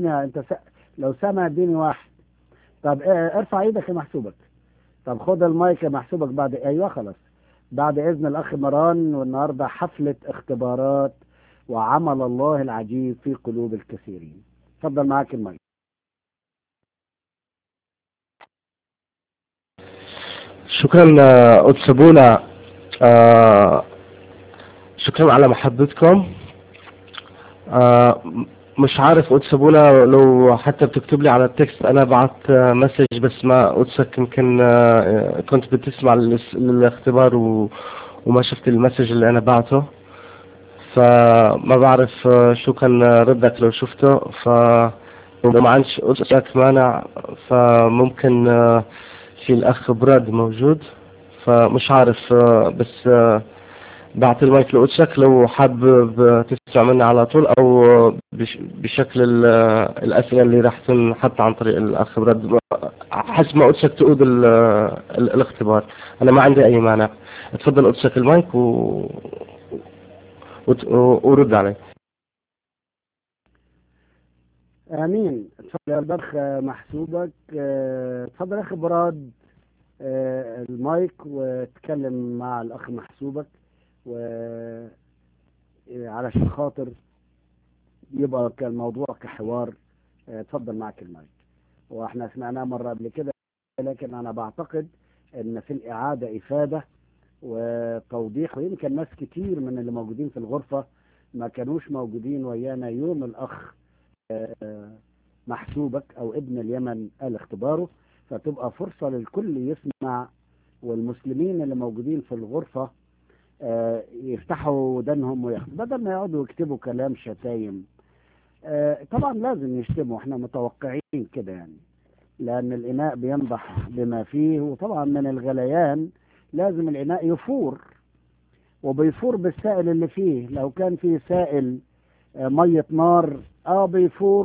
ابني انت لو سامع اديني واحد. طب ارفع ايدك يا محسوبك. طب خد المايك يا محسوبك بعد. ايوه خلاص. بعد اذن الاخ مران، والنهارده حفله اختبارات وعمل الله العجيب في قلوب الكثيرين. اتفضل معاك المايك. شكرا قدس ابونا. شكرا على محبتكم. مش عارف قدس ابونا لو حتى بتكتب لي على التكست، انا بعت مسج بس ما قدسك يمكن كنت بتسمع للاختبار وما شفت المسج اللي انا بعته، فما بعرف شو كان ردك لو شفته. لو ما عندش قدسك مانع فممكن في الاخ براد موجود، فمش عارف بس بعت المايك لقدسك لو حابب تسمع مني على طول، او بشكل الاسئله اللي راح تنحط عن طريق الاخ براد حسب ما قدسك تقود الاختبار. انا ما عندي اي مانع. اتفضل قدسك المايك ورد علي. امين. اتفضل يا الاخ محسوبك. اتفضل يا اخ براد المايك واتكلم مع الاخ محسوبك، وعلشان خاطر يبقى الموضوع كحوار. اتفضل معك المايك. واحنا سمعناه مرة قبل كده، لكن انا بعتقد ان في الاعادة افادة وتوضيح، ويمكن ناس كتير من اللي موجودين في الغرفة ما كانوش موجودين ويانا يوم الاخ محسوبك او ابن اليمن قال اختباره، فتبقى فرصة للكل يسمع، والمسلمين اللي موجودين في الغرفة يفتحوا ودانهم وياخدوا بدل ما يقعدوا يكتبوا كلام شتايم. طبعا لازم يشتموا، احنا متوقعين كده يعني، لان الاناء بينضح بما فيه، وطبعا من الغليان لازم الاناء يفور، وبيفور بالسائل اللي فيه. لو كان فيه سائل مية نار بيفور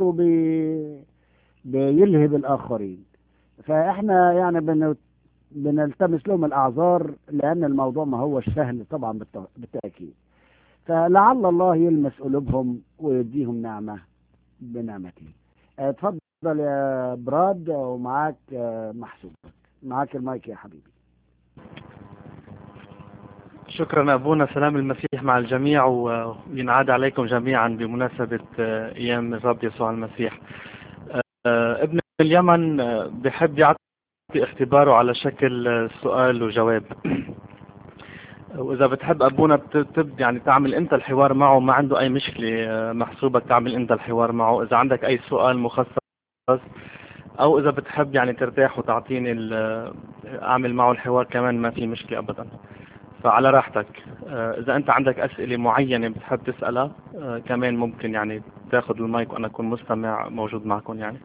بيلهب الاخرين. فاحنا يعني بنلتمس لهم الاعذار، لان الموضوع ما هوش سهل طبعا بالتاكيد. فلعل الله يلمس قلوبهم ويديهم نعمه بنعمته. اتفضل يا براد، ومعاك محسوبك. معاك المايك يا حبيبي. شكرا أبونا. سلام المسيح مع الجميع، وينعاد عليكم جميعا بمناسبة أيام الرب يسوع المسيح. ابن اليمن بحب يعطي اختباره على شكل سؤال وجواب. وإذا بتحب أبونا يعني تعمل أنت الحوار معه، ما عنده أي مشكلة. محسوبك تعمل أنت الحوار معه إذا عندك أي سؤال مخصص، أو إذا بتحب يعني ترتاح وتعطيني أعمل معه الحوار كمان، ما في مشكلة أبدا. فعلى راحتك. إذا أنت عندك أسئلة معينة بتحب تسألها كمان ممكن يعني تاخذ المايك وأنا أكون مستمع موجود معكم يعني.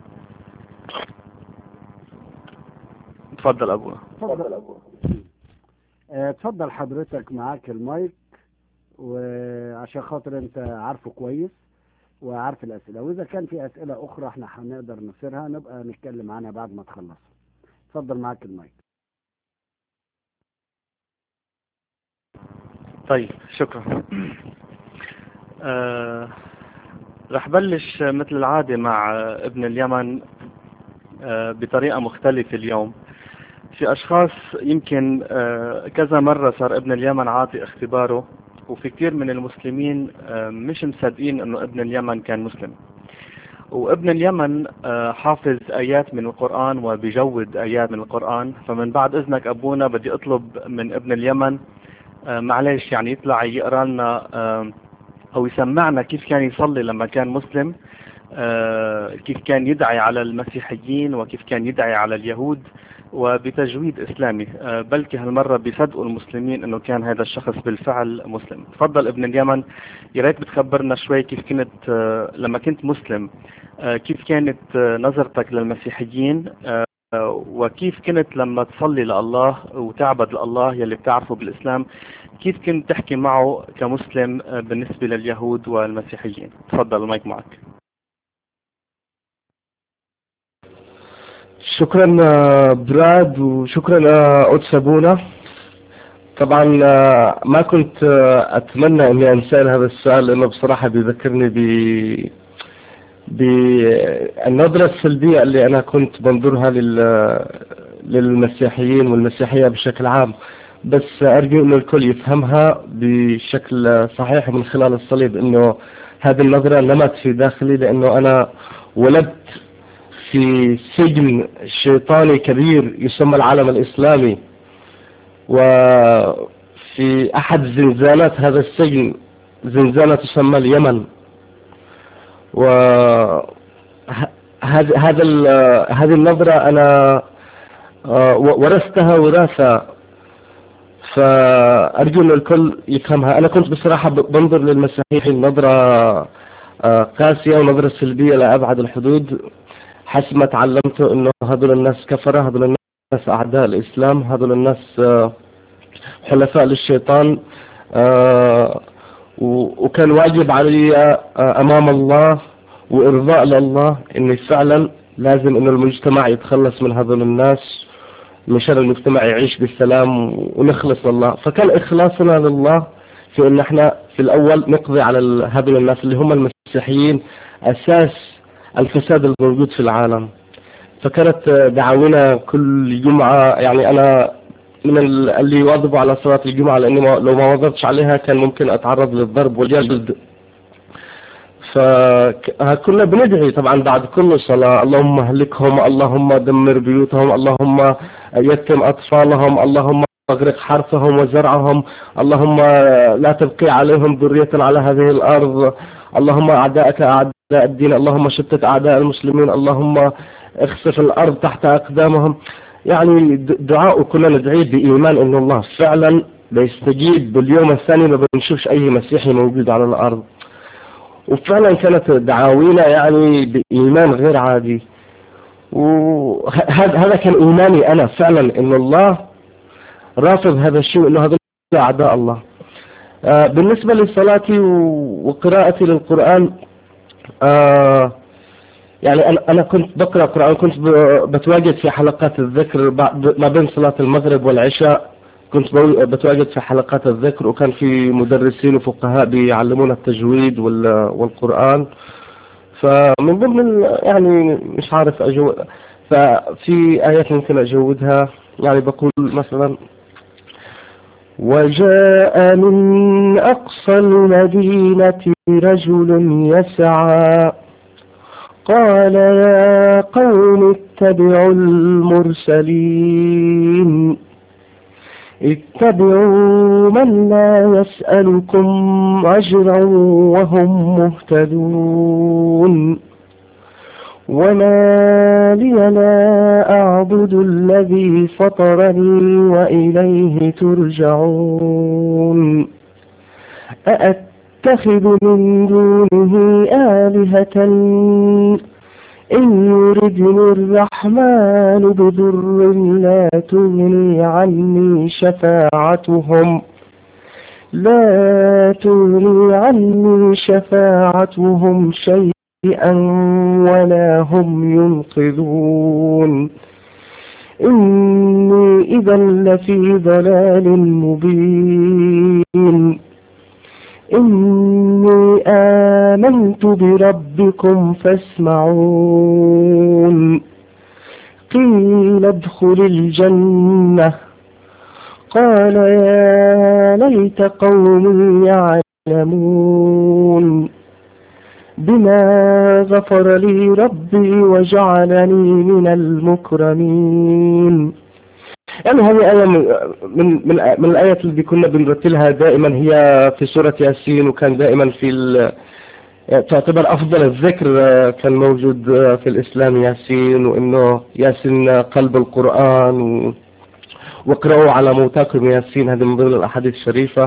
تفضل أبونا. اتفضل حضرتك، معاك المايك، وعشان خاطر انت عارفه كويس وعارف الاسئله، واذا كان في اسئله اخرى احنا هنقدر نصيرها نبقى نتكلم عنها بعد ما تخلص. اتفضل معاك المايك. طيب شكرا. رح بلش مثل العادة مع ابن اليمن بطريقة مختلفة اليوم. في أشخاص يمكن كذا مرة صار ابن اليمن عاطي اختباره، وفي كثير من المسلمين مش مصدقين أنه ابن اليمن كان مسلم. وابن اليمن حافظ آيات من القرآن وبيجود آيات من القرآن. فمن بعد إذنك أبونا بدي أطلب من ابن اليمن معلش يعني يطلع يقرأ لنا أو يسمعنا كيف كان يصلي لما كان مسلم، كيف كان يدعي على المسيحيين وكيف كان يدعي على اليهود وبتجويد إسلامي. بلكي هالمرة بيصدقوا المسلمين أنه كان هذا الشخص بالفعل مسلم. تفضل ابن اليمن، يا ريت بتخبرنا شوي كيف كنت لما كنت مسلم، كيف كانت نظرتك للمسيحيين، وكيف كنت لما تصلي لله وتعبد لله يلي بتعرفه بالإسلام، كيف كنت تحكي معه كمسلم بالنسبة لليهود والمسيحيين. تفضل المايك معك. شكرا براد، وشكرا قدس ابونا. طبعا ما كنت اتمنى اني انسال هذا السؤال، لانه بصراحه بيذكرني بالنظرة السلبية اللي أنا كنت بنظرها للمسيحيين والمسيحية بشكل عام. بس أرجو أن الكل يفهمها بشكل صحيح من خلال الصليب، أنه هذه النظرة نمت في داخلي، لأنه أنا ولدت في سجن شيطاني كبير يسمى العالم الإسلامي، وفي أحد زنزانات هذا السجن زنزانة تسمى اليمن. هذه النظرة أنا ورثتها وراثة، فأرجو أن الكل يفهمها. أنا كنت بصراحة بنظر للمسيحيين نظرة قاسية ونظرة سلبية لأبعد الحدود، حسب ما تعلمت أنه هذول الناس كفرة، هذول الناس أعداء الإسلام، هذول الناس حلفاء للشيطان، وكان واجب علي أمام الله وإرضاء لله إني فعلا لازم إنه المجتمع يتخلص من هذول الناس، مشان المجتمع يعيش بالسلام ونخلص لله. فكان إخلاصنا لله في إن إحنا في الأول نقضي على هذول الناس اللي هم المسيحيين، أساس الفساد الموجود في العالم. فكانت دعاونا كل جمعة، يعني أنا من اللي يواظبوا على صلاة الجمعة، لأني لو ما واظبتش عليها كان ممكن أتعرض للضرب والجلد. فكنا بندعي طبعا بعد كل صلاة: اللهم اهلكهم، اللهم دمر بيوتهم، اللهم يتم أطفالهم، اللهم اغرق حرثهم وزرعهم، اللهم لا تبقي عليهم ذرية على هذه الأرض، اللهم أعداءك أعداء الدين، اللهم شتت أعداء المسلمين، اللهم اخسف الأرض تحت أقدامهم. يعني دعاء كنا ندعيه بإيمان إن الله فعلا بيستجيب. باليوم الثاني ما بنشوفش أي مسيحي موجود على الأرض، وفعلا كانت دعاوينا يعني بإيمان غير عادي. وهذا كان إيماني أنا فعلا إن الله رافض هذا الشيء، إنه هذا أعداء الله. بالنسبة لصلاتي وقراءتي للقرآن، يعني أنا كنت بقرأ قرآن، كنت بتواجد في حلقات الذكر ما بين صلاة المغرب والعشاء، كنت بتواجد في حلقات الذكر، وكان في مدرسين وفقهاء بيعلمونا التجويد والقرآن. فمن ضمن يعني مش عارف ففي آيات ممكن أجودها، يعني بقول مثلا: وجاء من أقصى المدينة رجل يسعى قال يا قوم اتبعوا المرسلين اتبعوا من لا يسألكم أجرا وهم مهتدون وما لي لا أعبد الذي فطرني وإليه ترجعون أأتخذ من دونه آلهة إن يردني الرحمن بضر لا تغني عني شفاعتهم شيئا ولا هم ينقذون إني إذا لفي ضلال مبين إني آمنت بربكم فاسمعون قيل ادخل الجنة قال يا ليت قومي يعلمون بما غفر لي ربي وجعلني من المكرمين. يعني هذه آية من الآيات اللي كنا بنرتلها دائما، هي في سورة ياسين، وكان دائما تعتبر أفضل الذكر كان موجود في الإسلام ياسين، وإنه ياسين قلب القرآن، واقرأوا على موتاكم ياسين، هذه من ضمن الأحاديث الشريفة.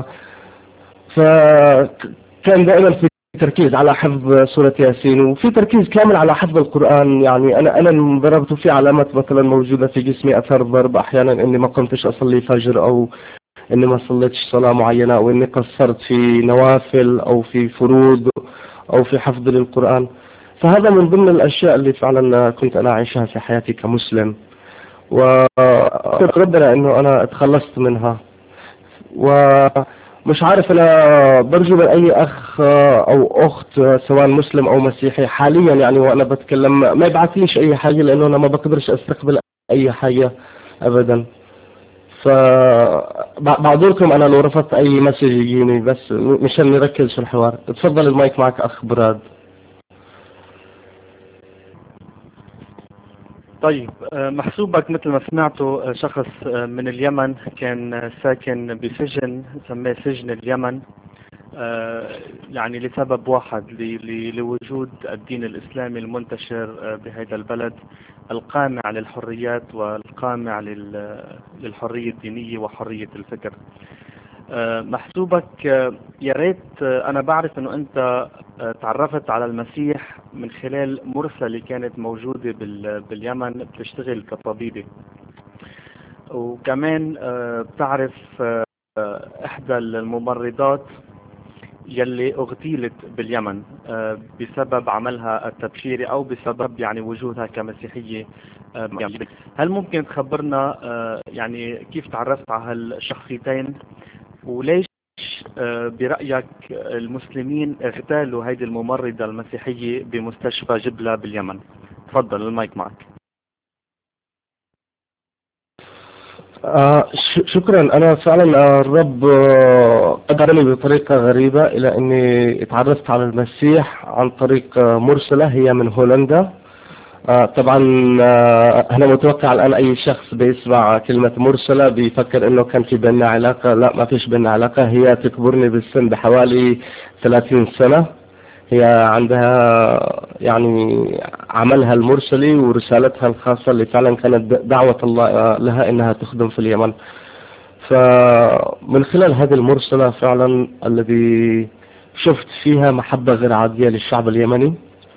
فكان دائما في تركيز على حفظ سورة ياسين، وفي تركيز كامل على حفظ القرآن. يعني أنا ضربت في علامات مثلا موجودة في جسمي، أثر ضرب أحيانا إني ما قمتش أصلي فجر، أو إني ما صليتش صلاة معينة، أو إني قصرت في نوافل أو في فروض أو في حفظ للقرآن. فهذا من ضمن الأشياء اللي فعلا كنت أنا أعيشها في حياتي كمسلم، وربنا إنه أنا اتخلصت منها. مش عارف، انا برجو من اي اخ او اخت سواء مسلم او مسيحي حاليا يعني وانا بتكلم ما يبعثليش اي حاجة، لانه انا ما بقدرش استقبل اي حاجة ابدا. ف بعذركم انا لو رفضت اي مسج يجيني، بس مشان نركز في الحوار. اتفضل المايك معك اخ براد. طيب، محسوبك مثل ما سمعتوا شخص من اليمن كان ساكن بسجن سماه سجن اليمن، يعني لسبب واحد، لوجود الدين الإسلامي المنتشر بهذا البلد، القامع للحريات والقامع للحرية الدينية وحرية الفكر. محسوبك، يا ريت، أنا بعرف أنه أنت تعرفت على المسيح من خلال مرسلة كانت موجودة باليمن بتشتغل كطبيبة، وكمان بتعرف إحدى الممرضات يلي اغتيلت باليمن بسبب عملها التبشيري او بسبب يعني وجودها كمسيحية. هل ممكن تخبرنا يعني كيف تعرفت على هالشخصيتين، وليش برأيك المسلمين اغتالوا هذه الممرضة المسيحية بمستشفى جبلة باليمن؟ تفضل المايك معك. شكرا. انا فعلا الرب قدرني بطريقة غريبة الى اني اتعرفت على المسيح عن طريق مرسلة هي من هولندا. طبعا انا متوقع الان اي شخص بيسمع كلمة مرسلة بيفكر انه كان في بيننا علاقة. لا، ما فيش بيننا علاقة. هي تكبرني بالسن بحوالي 30 سنة. هي عندها يعني عملها المرسلي ورسالتها الخاصة اللي فعلا كانت دعوة الله لها انها تخدم في اليمن. فمن خلال هذه المرسلة فعلا الذي شفت فيها محبة غير عادية للشعب اليمني،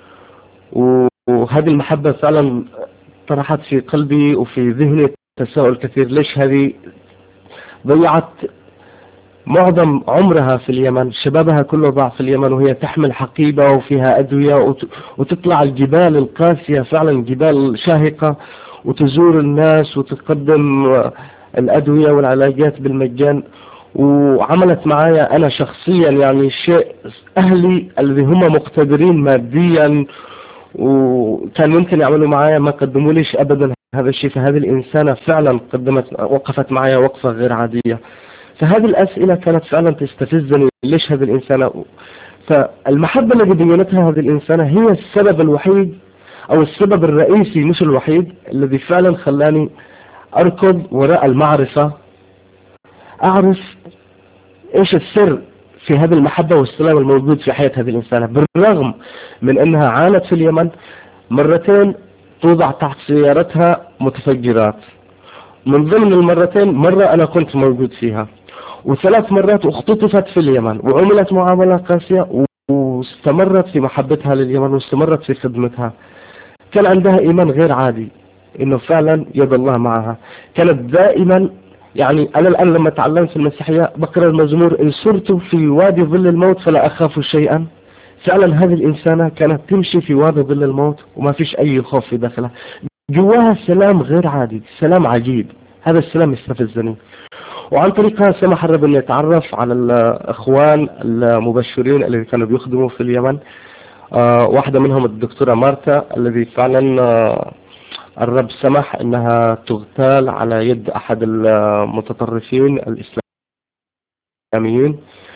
وهذه المحبة فعلا طرحت في قلبي وفي ذهني تساؤل كثير: ليش هذه ضيعت معظم عمرها في اليمن، شبابها كله ضاع في اليمن، وهي تحمل حقيبة وفيها أدوية وتطلع الجبال القاسية، فعلا جبال شاهقة، وتزور الناس وتقدم الأدوية والعلاجات بالمجان. وعملت معايا أنا شخصيا يعني شيء أهلي الذي هم مقتدرين ماديا وكان ممكن يعملوا معايا ما قدموا ليش أبدا هذا الشيء. فهذه الإنسانة فعلا وقفت معايا وقفة غير عادية. فهذه الأسئلة كانت فعلا تستفزني: ليش هذه الإنسانة؟ فالمحبة التي بينتها هذه الإنسانة هي السبب الوحيد أو السبب الرئيسي مش الوحيد الذي فعلا خلاني أركض وراء المعرفة، أعرف إيش السر في هذه المحبة والسلام الموجود في حياة هذه الإنسانة. بالرغم من أنها عانت في اليمن مرتين توضع تحت سيارتها متفجرات، من ضمن المرتين مرة أنا كنت موجود فيها، وثلاث مرات اختطفت في اليمن وعملت معاملة قاسية، واستمرت في محبتها لليمن واستمرت في خدمتها. كان عندها إيمان غير عادي إنه فعلا يد الله معها. كانت دائما يعني أنا الآن لما تعلمت في المسيحية بقرأ المزمور: إن سرت في وادي ظل الموت فلا أخاف شيئا. فعلا هذه الإنسانة كانت تمشي في وادي ظل الموت وما فيش أي خوف في داخلها، جواها سلام غير عادي، سلام عجيب. هذا السلام يستفزني، وعن طريقها سمح الرب أن يتعرف على الأخوان المبشرين الذي كانوا بيخدموا في اليمن. واحدة منهم الدكتورة مارتا الذي فعلا الرب سمح أنها تغتال على يد أحد المتطرفين الإسلاميين،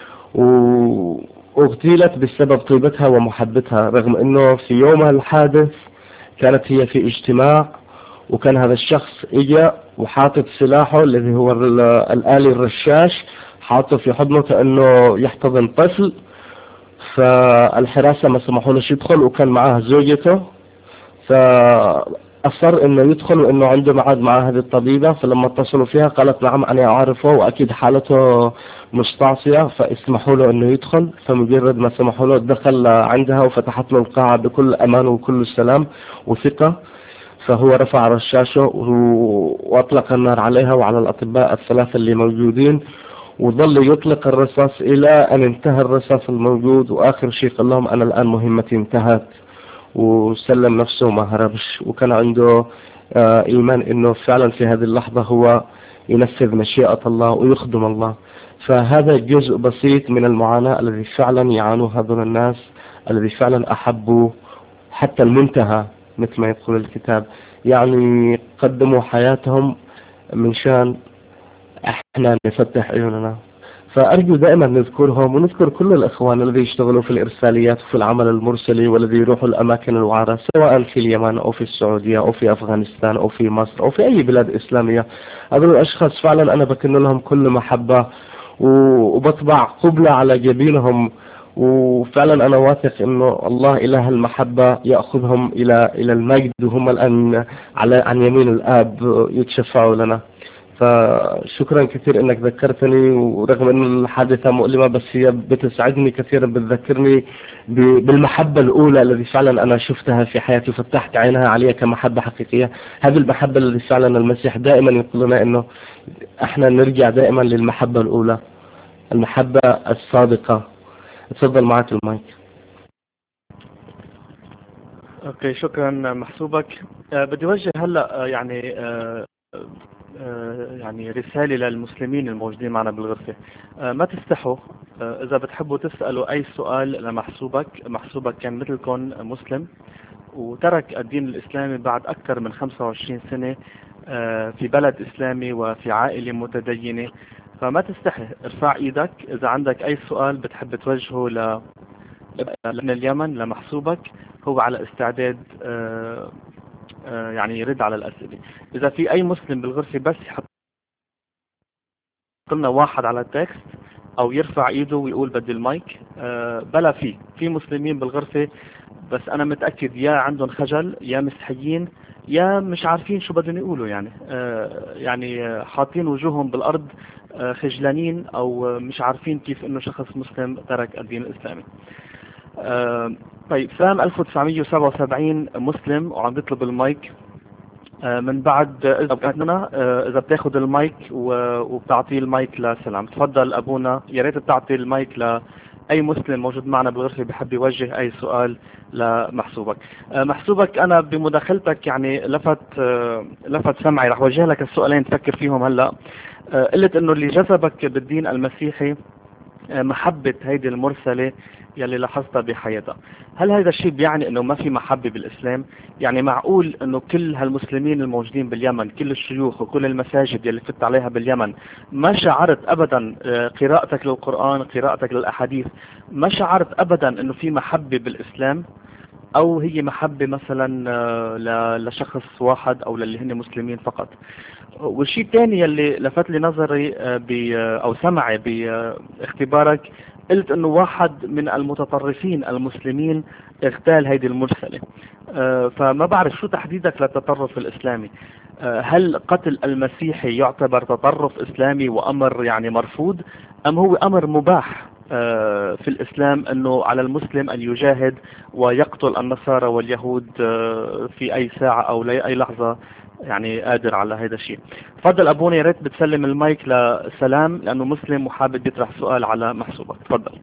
واغتيلت بسبب طيبتها ومحبتها، رغم أنه في يومها الحادث كانت هي في اجتماع، وكان هذا الشخص اجى وحاطط سلاحه الذي هو الآلي الرشاش حاطه في حضنه كأنه يحتضن طفل. فالحراسة ما سمحوا له يدخل، وكان معاه زوجته، فأصر انه يدخل وانه عنده ميعاد مع هذه الطبيبة. فلما اتصلوا فيها قالت: نعم انا اعرفه واكيد حالته مستعصية، فاسمحوا له انه يدخل. فمجرد ما سمحوا له دخل عندها وفتحت له القاعة بكل امان وكل سلام وثقة. فهو رفع رشاشه واطلق النار عليها وعلى الاطباء الثلاثة اللي موجودين، وظل يطلق الرصاص الى ان انتهى الرصاص الموجود. واخر شيء قال لهم: انا الان مهمتي انتهت، وسلم نفسه وما هربش. وكان عنده ايمان انه فعلا في هذه اللحظة هو ينفذ مشيئة الله ويخدم الله. فهذا جزء بسيط من المعاناة الذي فعلا يعانوا هذول الناس، الذي فعلا أحبوا حتى المنتهى مثل ما يقول الكتاب، يعني قدموا حياتهم من شان احنا نفتح عيوننا. فأرجو دائما نذكرهم ونذكر كل الأخوان الذي يشتغلوا في الإرساليات وفي العمل المرسلي والذي يروحوا الأماكن الوعرة، سواء في اليمن أو في السعودية أو في أفغانستان أو في مصر أو في أي بلاد إسلامية. هذول الأشخاص فعلا أنا بكن لهم كل محبة وبطبع قبلة على جبينهم، وفعلا أنا واثق إنه الله إله المحبة يأخذهم إلى المجد، وهم الآن عن يمين الآب يتشفعوا لنا. فشكرا كثير انك ذكرتني، ورغم ان الحادثة مؤلمة بس هي بتسعدني كثيرا، بتذكرني بالمحبة الاولى التي فعلا انا شفتها في حياتي وفتحت عينها عليها كمحبة حقيقية. هذه المحبة التي فعلا المسيح دائما يقول لنا انه احنا نرجع دائما للمحبة الاولى، المحبة الصادقة. اتفضل معك المايك. اوكي، شكرا محسوبك. بدي وجه هلا يعني رسالة للمسلمين الموجودين معنا بالغرفة. ما تستحوا، إذا بتحبوا تسألوا أي سؤال لمحسوبك. محسوبك كان مثلكم مسلم وترك الدين الإسلامي بعد أكثر من 25 سنة في بلد إسلامي وفي عائلة متدينة. فما تستحي، ارفع إيدك إذا عندك أي سؤال بتحب توجهه لابن اليمن لمحسوبك. هو على استعداد يعني يرد على الأسئلة. إذا في أي مسلم بالغرفة بس يحط لنا واحد على التكست أو يرفع إيده ويقول بدي المايك. بلا في مسلمين بالغرفة، بس أنا متأكد يا عندهم خجل يا مستحيين يا مش عارفين شو بدهم يقولوا، يعني حاطين وجوههم بالأرض، خجلانين أو مش عارفين كيف إنه شخص مسلم ترك الدين الإسلامي. طيب، سام 1977 مسلم وعم بيطلب المايك. من بعد إذا بتاخد المايك وبتعطيه المايك لسلام. تفضل أبونا، يا ريت بتعطي المايك لأي مسلم موجود معنا بالغرفة بحب يوجه أي سؤال لمحسوبك. محسوبك، أنا بمداخلتك يعني لفت سمعي، رح وجه لك السؤالين تفكر فيهم هلأ. قلت إنه اللي جذبك بالدين المسيحي محبة هيدي المرسلة يلي لاحظتها بحياتها. هل هذا الشيء بيعني انه ما في محبة بالاسلام؟ يعني معقول انه كل هالمسلمين الموجودين باليمن، كل الشيوخ وكل المساجد يلي فت عليها باليمن، ما شعرت ابدا قراءتك للقرآن، قراءتك للاحاديث، ما شعرت ابدا انه في محبة بالاسلام؟ او هي محبة مثلا لشخص واحد او للي هن مسلمين فقط؟ والشيء الثاني يلي لفت لي نظري او سمعي باختبارك، قلت انه واحد من المتطرفين المسلمين اغتال هيدي المرسلة. فما بعرف شو تحديدك للتطرف الاسلامي. هل قتل المسيحي يعتبر تطرف اسلامي وامر يعني مرفوض، ام هو امر مباح في الاسلام انه على المسلم ان يجاهد ويقتل النصارى واليهود في اي ساعة او اي لحظة يعني قادر على هذا الشيء؟ تفضل ابونا، يا ريت بتسلم المايك لسلام لانه مسلم وحابب يطرح سؤال على محسوبك. تفضل.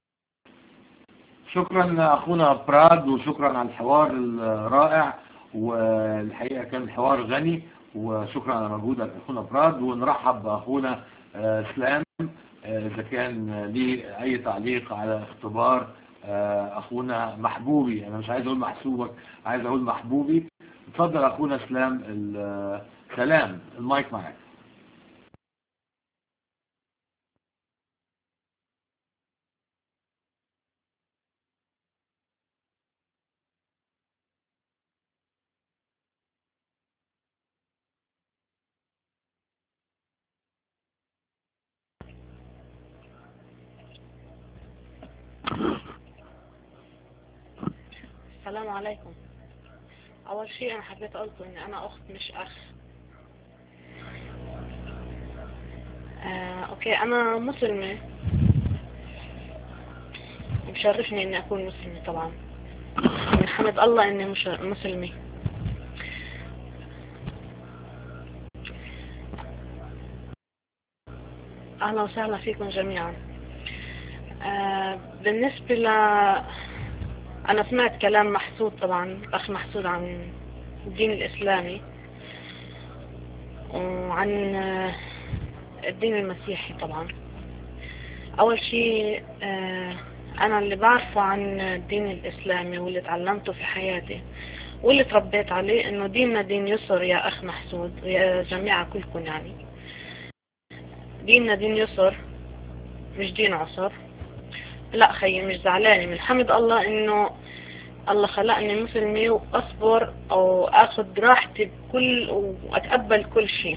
شكرا اخونا براد، وشكرا على الحوار الرائع، والحقيقة كان الحوار غني، وشكرا على مجهودك اخونا براد. ونرحب باخونا سلام اذا كان ليه اي تعليق على اختبار اخونا محبوبي. انا مش عايز اقول محسوبك، عايز اقول محبوبي. اتفضل اخونا سلام. سلام، المايك معك. السلام عليكم. أول شيء أنا حبيت أقولكم إني أنا أخت مش أخ. أوكي، أنا مسلمة، بشرفني إني أكون مسلمة طبعا، من حمد الله إني مسلمة. أهلا وسهلا فيكم جميعا. بالنسبة أنا سمعت كلام محسود طبعا، الأخ محسود عن الدين الإسلامي وعن الدين المسيحي طبعا. أول شيء أنا اللي بعرفه عن الدين الإسلامي واللي تعلمته في حياتي واللي تربيت عليه إنه ديننا دين يسر يا أخ محسود، يا جميع كلكم. يعني ديننا دين يسر مش دين عسر. لا خيي، مش زعلاني، من حمد الله إنه الله خلقني مسلمي وأصبر أو أخذ راحتي بكل وأتقبل كل شيء.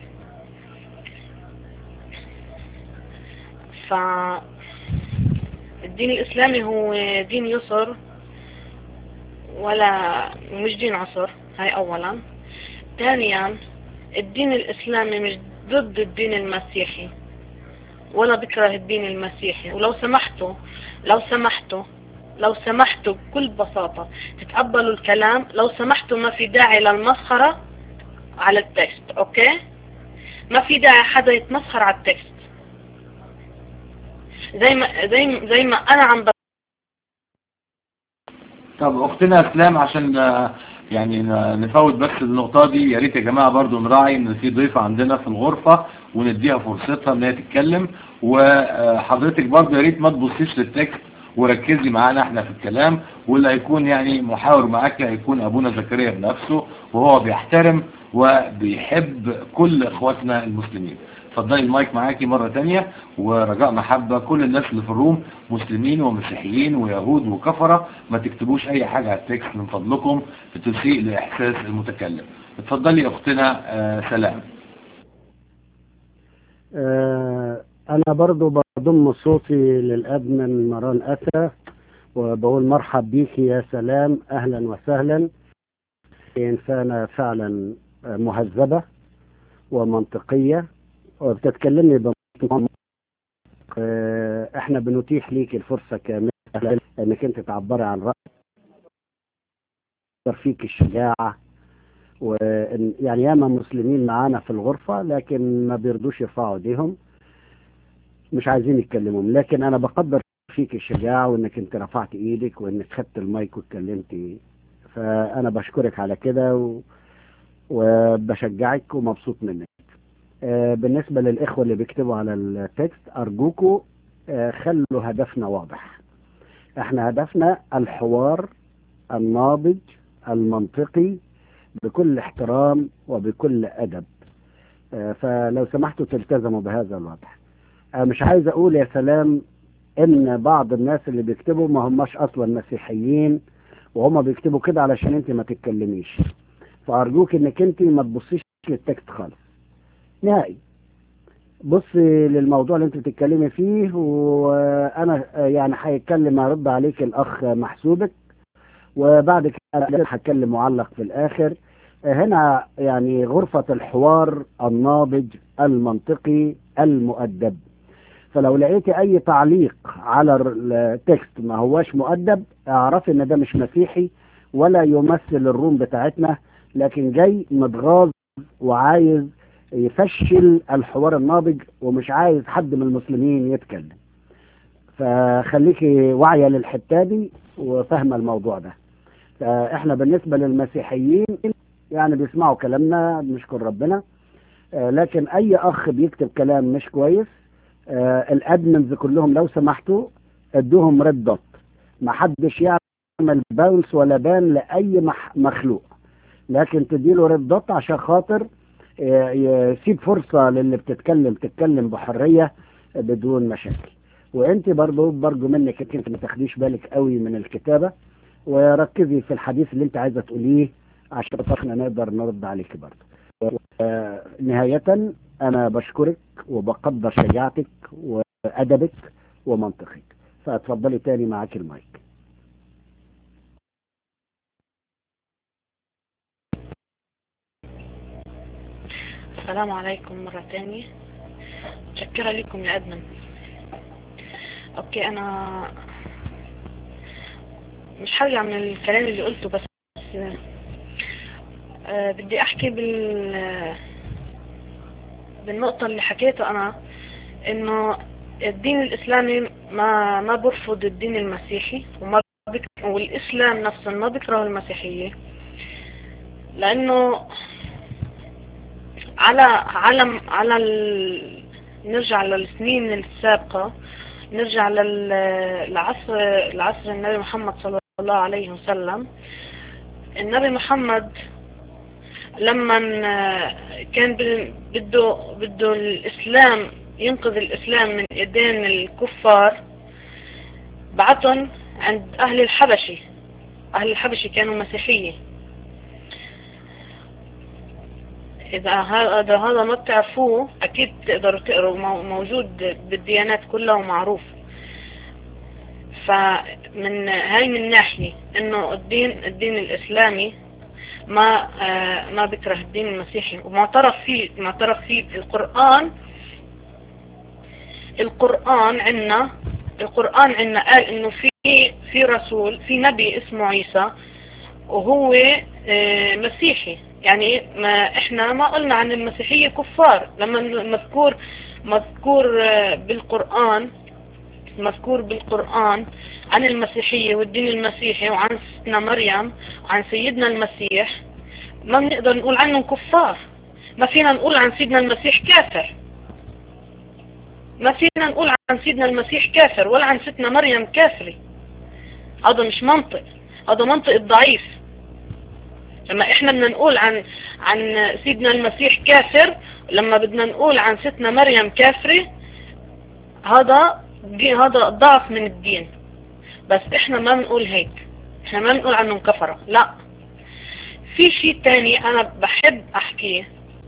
فالدين الإسلامي هو دين يسر ولا مش دين عسر، هاي أولا. ثانيا الدين الإسلامي مش ضد الدين المسيحي ولا بكره الدين المسيحي. ولو سمحتوا بكل بساطة تتقبلوا الكلام. لو سمحتوا ما في داعي للمسخرة على التكست، اوكي؟ ما في داعي حدا يتمسخر على التكست زي ما انا عم طب اختنا اسلام، عشان يعني نفوت بس النقطة دي، يا ريت يا جماعة برضو نراعي ان في ضيفة عندنا في الغرفة ونديها فرصتها ان هي تتكلم. وحضرتك برضو يا ريت ما تبصيش للتكست وركزي معانا احنا في الكلام. واللي هيكون يعني محاور معاك هيكون ابونا زكريا بنفسه، وهو بيحترم وبيحب كل اخواتنا المسلمين. اتفضلي المايك معاكي مرة تانية. ورجاء محبة كل الناس اللي في الروم، مسلمين ومسيحيين ويهود وكفرة، ما تكتبوش اي حاجة على التكست من فضلكم تسيء لاحساس المتكلم. اتفضلي اختنا سلام. أنا برضو بضم صوتي للأدمن مران أتى وبقول مرحب بيك يا سلام، أهلا وسهلا. إنسانة فعلا مهذبة ومنطقية وبتتكلمني بمنطق. احنا بنتيح ليك الفرصة كاملة انك انت تعبري عن رأيك، فيك الشجاعة. ويعني ياما مسلمين معانا في الغرفة لكن ما بيرضوش يرفعوا ايديهم، مش عايزين يتكلموا. لكن انا بقدر فيك الشجاعة وانك انت رفعت ايدك وانك خدت المايك واتكلمتي، فانا بشكرك على كده وبشجعك ومبسوط منك. بالنسبة للإخوة اللي بيكتبوا على التكست أرجوكوا خلوا هدفنا واضح. احنا هدفنا الحوار الناضج المنطقي بكل احترام وبكل أدب. فلو سمحتوا تلتزموا بهذا الوضع. مش عايز أقول يا سلام إن بعض الناس اللي بيكتبوا ما هماش أصلا مسيحيين وهم بيكتبوا كده علشان أنت ما تتكلميش. فأرجوك إنك أنت ما تبصيش للتكست خالص نهائي. بصي للموضوع اللي انت بتتكلمي فيه، وانا يعني هيتكلم هرد عليك الاخ محسوبك، وبعد كده هتكلم معلق في الاخر. هنا يعني غرفة الحوار الناضج المنطقي المؤدب. فلو لقيتي اي تعليق على التكست ما هواش مؤدب اعرفي ان ده مش مسيحي ولا يمثل الروم بتاعتنا، لكن جاي متغاظ وعايز يفشل الحوار الناضج ومش عايز حد من المسلمين يتكلم. فخليكي واعية للحتة دي وفاهمة الموضوع ده. فاحنا بالنسبة للمسيحيين يعني بيسمعوا كلامنا بنشكر ربنا، لكن اي اخ بيكتب كلام مش كويس الادمنز كلهم لو سمحتوا ادوهم ريد دوت. ما حدش يعمل باونس ولا بان لاي مخلوق، لكن تديله ريد دوت عشان خاطر يسيب فرصة للي تتكلم بحرية بدون مشاكل. وانت برضو منك انت ما تاخديش بالك قوي من الكتابة، وركزي في الحديث اللي انت عايزة تقوليه عشان احنا نقدر نرد عليك برضو. نهاية انا بشكرك وبقدر شجاعتك وادبك ومنطقك. فاتفضلي تاني معاك المايك. السلام عليكم مرة تانية. متشكرة لكم يا أدمن. اوكي، انا مش هرجع من الكلام اللي قلته، بس بدي احكي بالنقطة اللي حكيته انا، انه الدين الاسلامي ما برفض الدين المسيحي والاسلام نفسه ما بيكره المسيحية، لانه نرجع للسنين السابقة نرجع لعصر النبي محمد صلى الله عليه وسلم. النبي محمد لما كان بده الإسلام ينقذ الإسلام من إيدين الكفار، بعتهم عند أهل الحبشي. أهل الحبشي كانوا مسيحية. إذا هذا ما بتعرفوه أكيد تقدروا تقروا، موجود بالديانات كلها ومعروف. فمن هاي من ناحية إنه الدين الإسلامي ما بكره الدين المسيحي، ومعترف فيه القرآن عنا قال إنه في رسول، في نبي اسمه عيسى وهو مسيحي. يعني ما احنا ما قلنا عن المسيحية كفار، لما مذكور بالقرآن عن المسيحية والدين المسيحي وعن سيدنا مريم وعن سيدنا المسيح، ما بنقدر نقول عنهم كفار. ما فينا نقول عن سيدنا المسيح كافر، ما فينا نقول عن سيدنا المسيح كافر ولا عن ستنا مريم كافرة. هذا مش منطق، هذا منطق الضعيف. لما احنا بدنا نقول عن سيدنا المسيح كافر، لما بدنا نقول عن ستنا مريم كافرة، هذا ضعف من الدين. بس احنا ما بنقول هيك، احنا ما بنقول عنهم كفرة، لا. في شيء تاني انا بحب احكيه.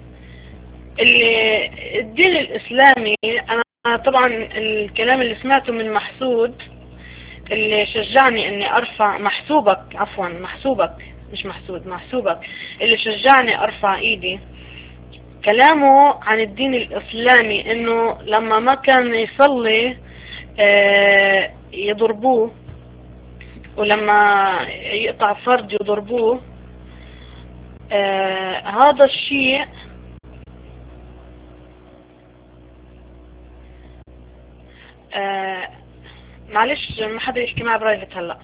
الدين الاسلامي، انا طبعا الكلام اللي سمعته من محسود اللي شجعني اني ارفع محسوبك اللي شجعني ارفع ايدي، كلامه عن الدين الاسلامي انه لما ما كان يصلي يضربوه، ولما يقطع فرج يضربوه. هذا الشيء معلش ما حدا يحكي معي برايفت هلا.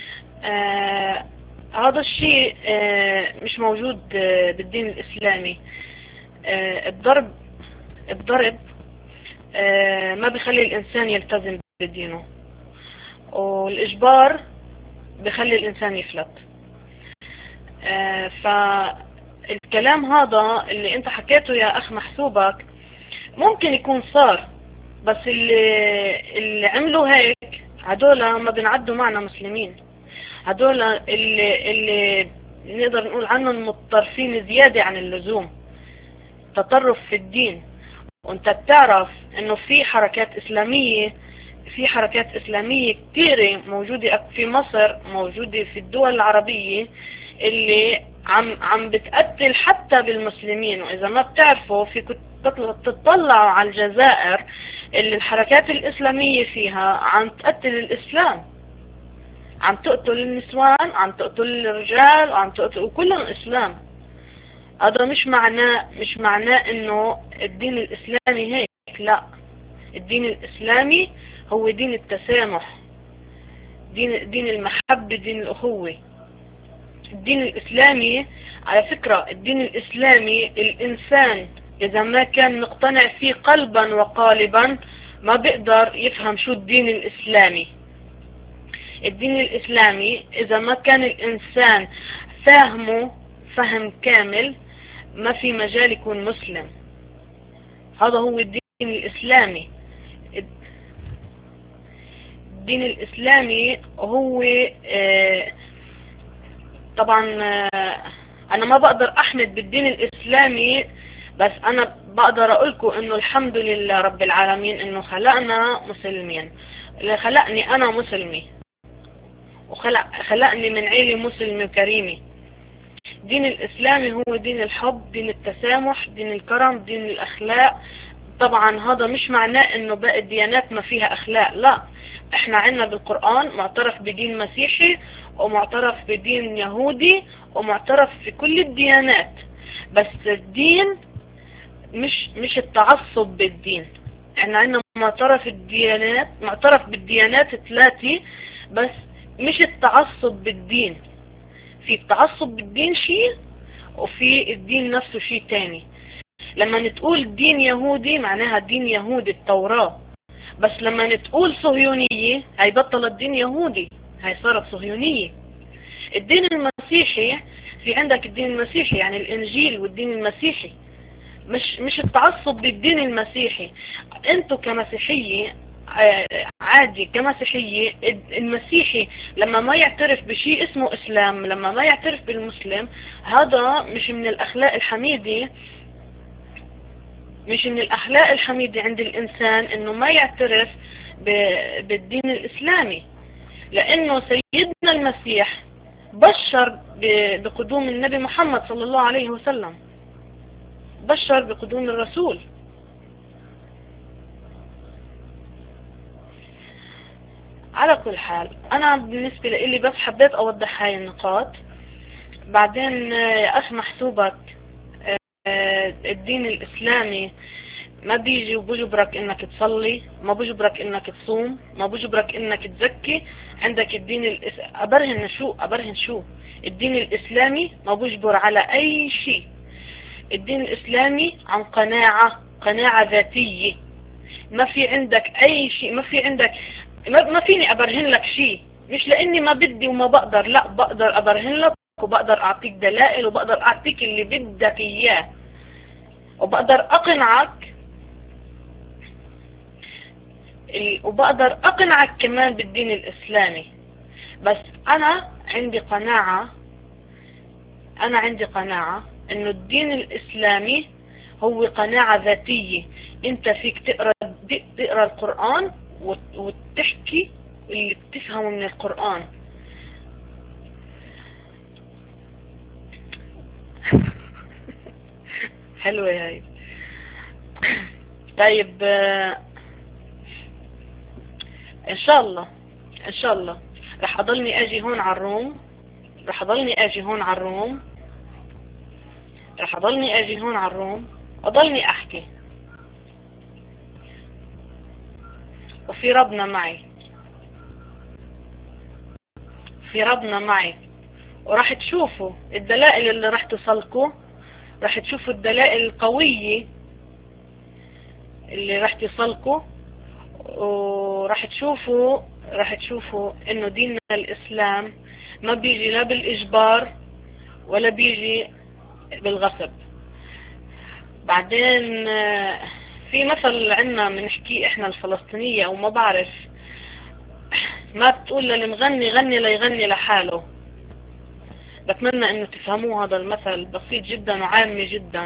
هذا الشيء مش موجود بالدين الإسلامي. الضرب ما بيخلي الإنسان يلتزم بدينه، والإجبار بيخلي الإنسان يفلت. فالكلام هذا اللي انت حكيته يا أخ محسوبك ممكن يكون صار، بس اللي عملوا هيك هدول ما بنعدوا معنا مسلمين. هدول اللي نقدر نقول عنهم متطرفين زيادة عن اللزوم، تطرف في الدين. وانت بتعرف انه في حركات اسلامية كتيرة موجودة في مصر، موجودة في الدول العربية، اللي عم بتقتل حتى بالمسلمين. واذا ما بتعرفوا فيكم تطلعوا على الجزائر اللي الحركات الاسلامية فيها عم تقتل الاسلام، عم تقتل النسوان، عم تقتل الرجال، وعم تقتل كلهم اسلام. هذا مش معناه انه الدين الاسلامي هيك، لا. الدين الاسلامي هو دين التسامح، دين المحبة، دين الاخوة. الدين الاسلامي على فكرة، الدين الاسلامي الانسان اذا ما كان مقتنع فيه قلبا وقالبا ما بيقدر يفهم شو الدين الاسلامي. الدين الاسلامي اذا ما كان الانسان فاهمه فهم كامل ما في مجال يكون مسلم. هذا هو الدين الاسلامي. الدين الاسلامي هو طبعا انا ما بقدر احمد بالدين الاسلامي، بس انا بقدر اقولكم انه الحمد لله رب العالمين انه خلقنا مسلمين. اللي خلقني انا مسلمي، وخلقني من عيلة مسلمة وكريمة. دين الاسلامي هو دين الحب، دين التسامح، دين الكرم، دين الاخلاق. طبعا هذا مش معناه انه باقي الديانات ما فيها اخلاق، لا. احنا عندنا بالقرآن معترف بدين مسيحي، ومعترف بدين يهودي، ومعترف في كل الديانات. بس الدين مش التعصب بالدين. احنا عندنا معترف بالديانات 3، بس مش التعصب بالدين. في التعصب بالدين شيء، وفي الدين نفسه شيء تاني. لما نتقول دين يهودي معناها دين يهود التوراة، بس لما نتقول صهيونية هيبطل الدين يهودي، هي صارت صهيونية. الدين المسيحي، في عندك الدين المسيحي يعني الانجيل والدين المسيحي، مش التعصب بالدين المسيحي. انتوا كمسيحية عادي، كمسيحية المسيحي لما ما يعترف بشيء اسمه اسلام، لما ما يعترف بالمسلم، هذا مش من الاخلاق الحميدة، مش من الاخلاق الحميدة عند الانسان انه ما يعترف بالدين الاسلامي. لانه سيدنا المسيح بشر بقدوم النبي محمد صلى الله عليه وسلم، بشر بقدوم الرسول. على كل حال انا بالنسبة لي بس حبيت اوضح هاي النقاط. بعدين يا اخ محسوبك، الدين الاسلامي ما بيجي وبجبرك انك تصلي، ما بجبرك انك تصوم، ما بجبرك انك تزكي. عندك الدين ابرهن شو الدين الاسلامي ما بجبر على اي شيء. الدين الاسلامي عن قناعة ذاتية. ما في عندك اي شيء، ما فيني ابرهن لك شيء، مش لاني ما بدي وما بقدر، لا بقدر ابرهن لك، وبقدر اعطيك دلائل، وبقدر اعطيك اللي بدك اياه، وبقدر اقنعك كمان بالدين الاسلامي. بس انا عندي قناعة انه الدين الاسلامي هو قناعة ذاتية. انت فيك تقرأ القرآن وتحكي اللي بتفهمه من القرآن. حلوة هاي. طيب ان شاء الله رح اضلني اجي هون على الروم، اضلني احكي، وفي ربنا معي، وراح تشوفوا الدلائل اللي راح تصلكوا، راح تشوفوا الدلائل القوية اللي راح تصلكوا، وراح تشوفوا انه ديننا الاسلام ما بيجي لا بالاجبار ولا بيجي بالغصب. بعدين في مثل عنا بنحكيه احنا الفلسطينية، وما بعرف، ما بتقول للمغني غني ليغني لحاله. بتمنى انه تفهموه. هذا المثل بسيط جدا وعامي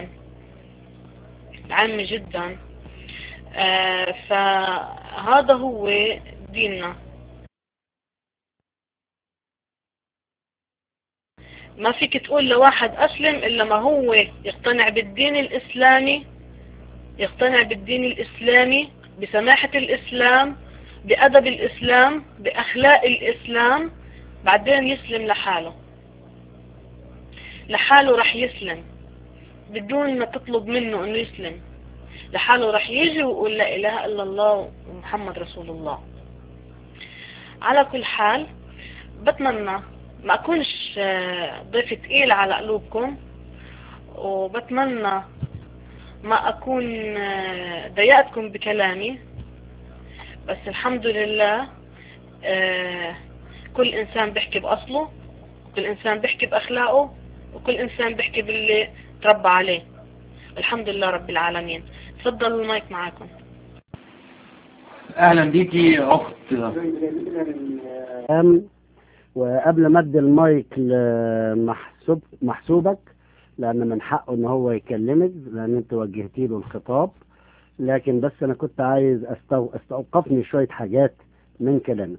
جدا. فهذا هو ديننا. ما فيك تقول لواحد اسلم الا ما هو يقتنع بالدين الاسلامي، بسماحة الاسلام، بادب الاسلام، باخلاق الاسلام، بعدين يسلم لحاله رح يسلم بدون ما تطلب منه انه يسلم. لحاله رح يجي ويقول لا اله الا الله ومحمد رسول الله. على كل حال بتمنى ما اكونش ضيف تقيل على قلوبكم، وبتمنى ما اكون ضايقتكم بكلامي. بس الحمد لله كل انسان بيحكي باصله، وكل انسان بيحكي باخلاقه، وكل انسان بيحكي باللي تربى عليه. الحمد لله رب العالمين. تفضل المايك معاكم. اهلا بيكي اخت. وقبل ما ادي المايك لمحسوبك، لان من حقه ان هو يكلمك لان انت وجهتي له الخطاب، لكن بس انا كنت عايز استوقفني شوية حاجات من كلامك.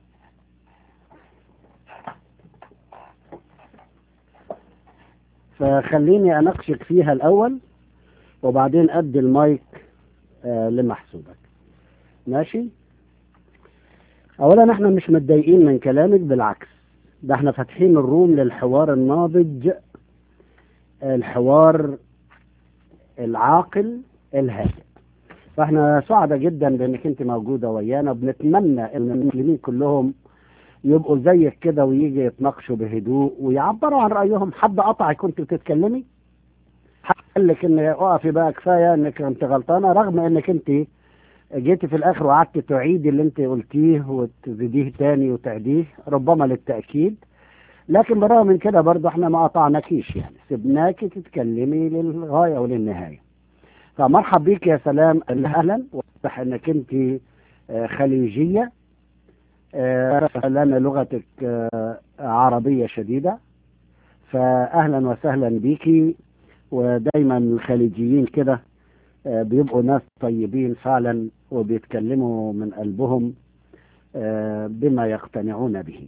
فخليني اناقشك فيها الاول، وبعدين ادي المايك لمحسوبك. ماشي؟ اولا احنا مش متضايقين من كلامك، بالعكس، ده احنا فاتحين الروم للحوار الناضج، الحوار العاقل الهادئ. فاحنا سعداء جدا بانك انت موجودة ويانا، بنتمنى ان المسلمين كلهم يبقوا زيك كده ويجي يتناقشوا بهدوء ويعبروا عن رأيهم. حد قطعك كنت بتتكلمي؟ قال لك ان اقفي بقى، كفاية انك انت غلطانة، رغم انك انت جيتي في الاخر وقعدت تعيدي اللي انت قلتيه وتزيديه تاني وتعديه ربما للتأكيد، لكن بالرغم من كده برضه احنا ما قطعناكيش، يعني سبناكي تتكلمي للغاية وللنهاية. فمرحب بيك يا سلام، اهلا، واضح انك انت خليجية، لأن لغتك عربية شديدة، فأهلا وسهلا بيكي. ودايما الخليجيين كده بيبقوا ناس طيبين فعلا، وبيتكلموا من قلبهم بما يقتنعون به.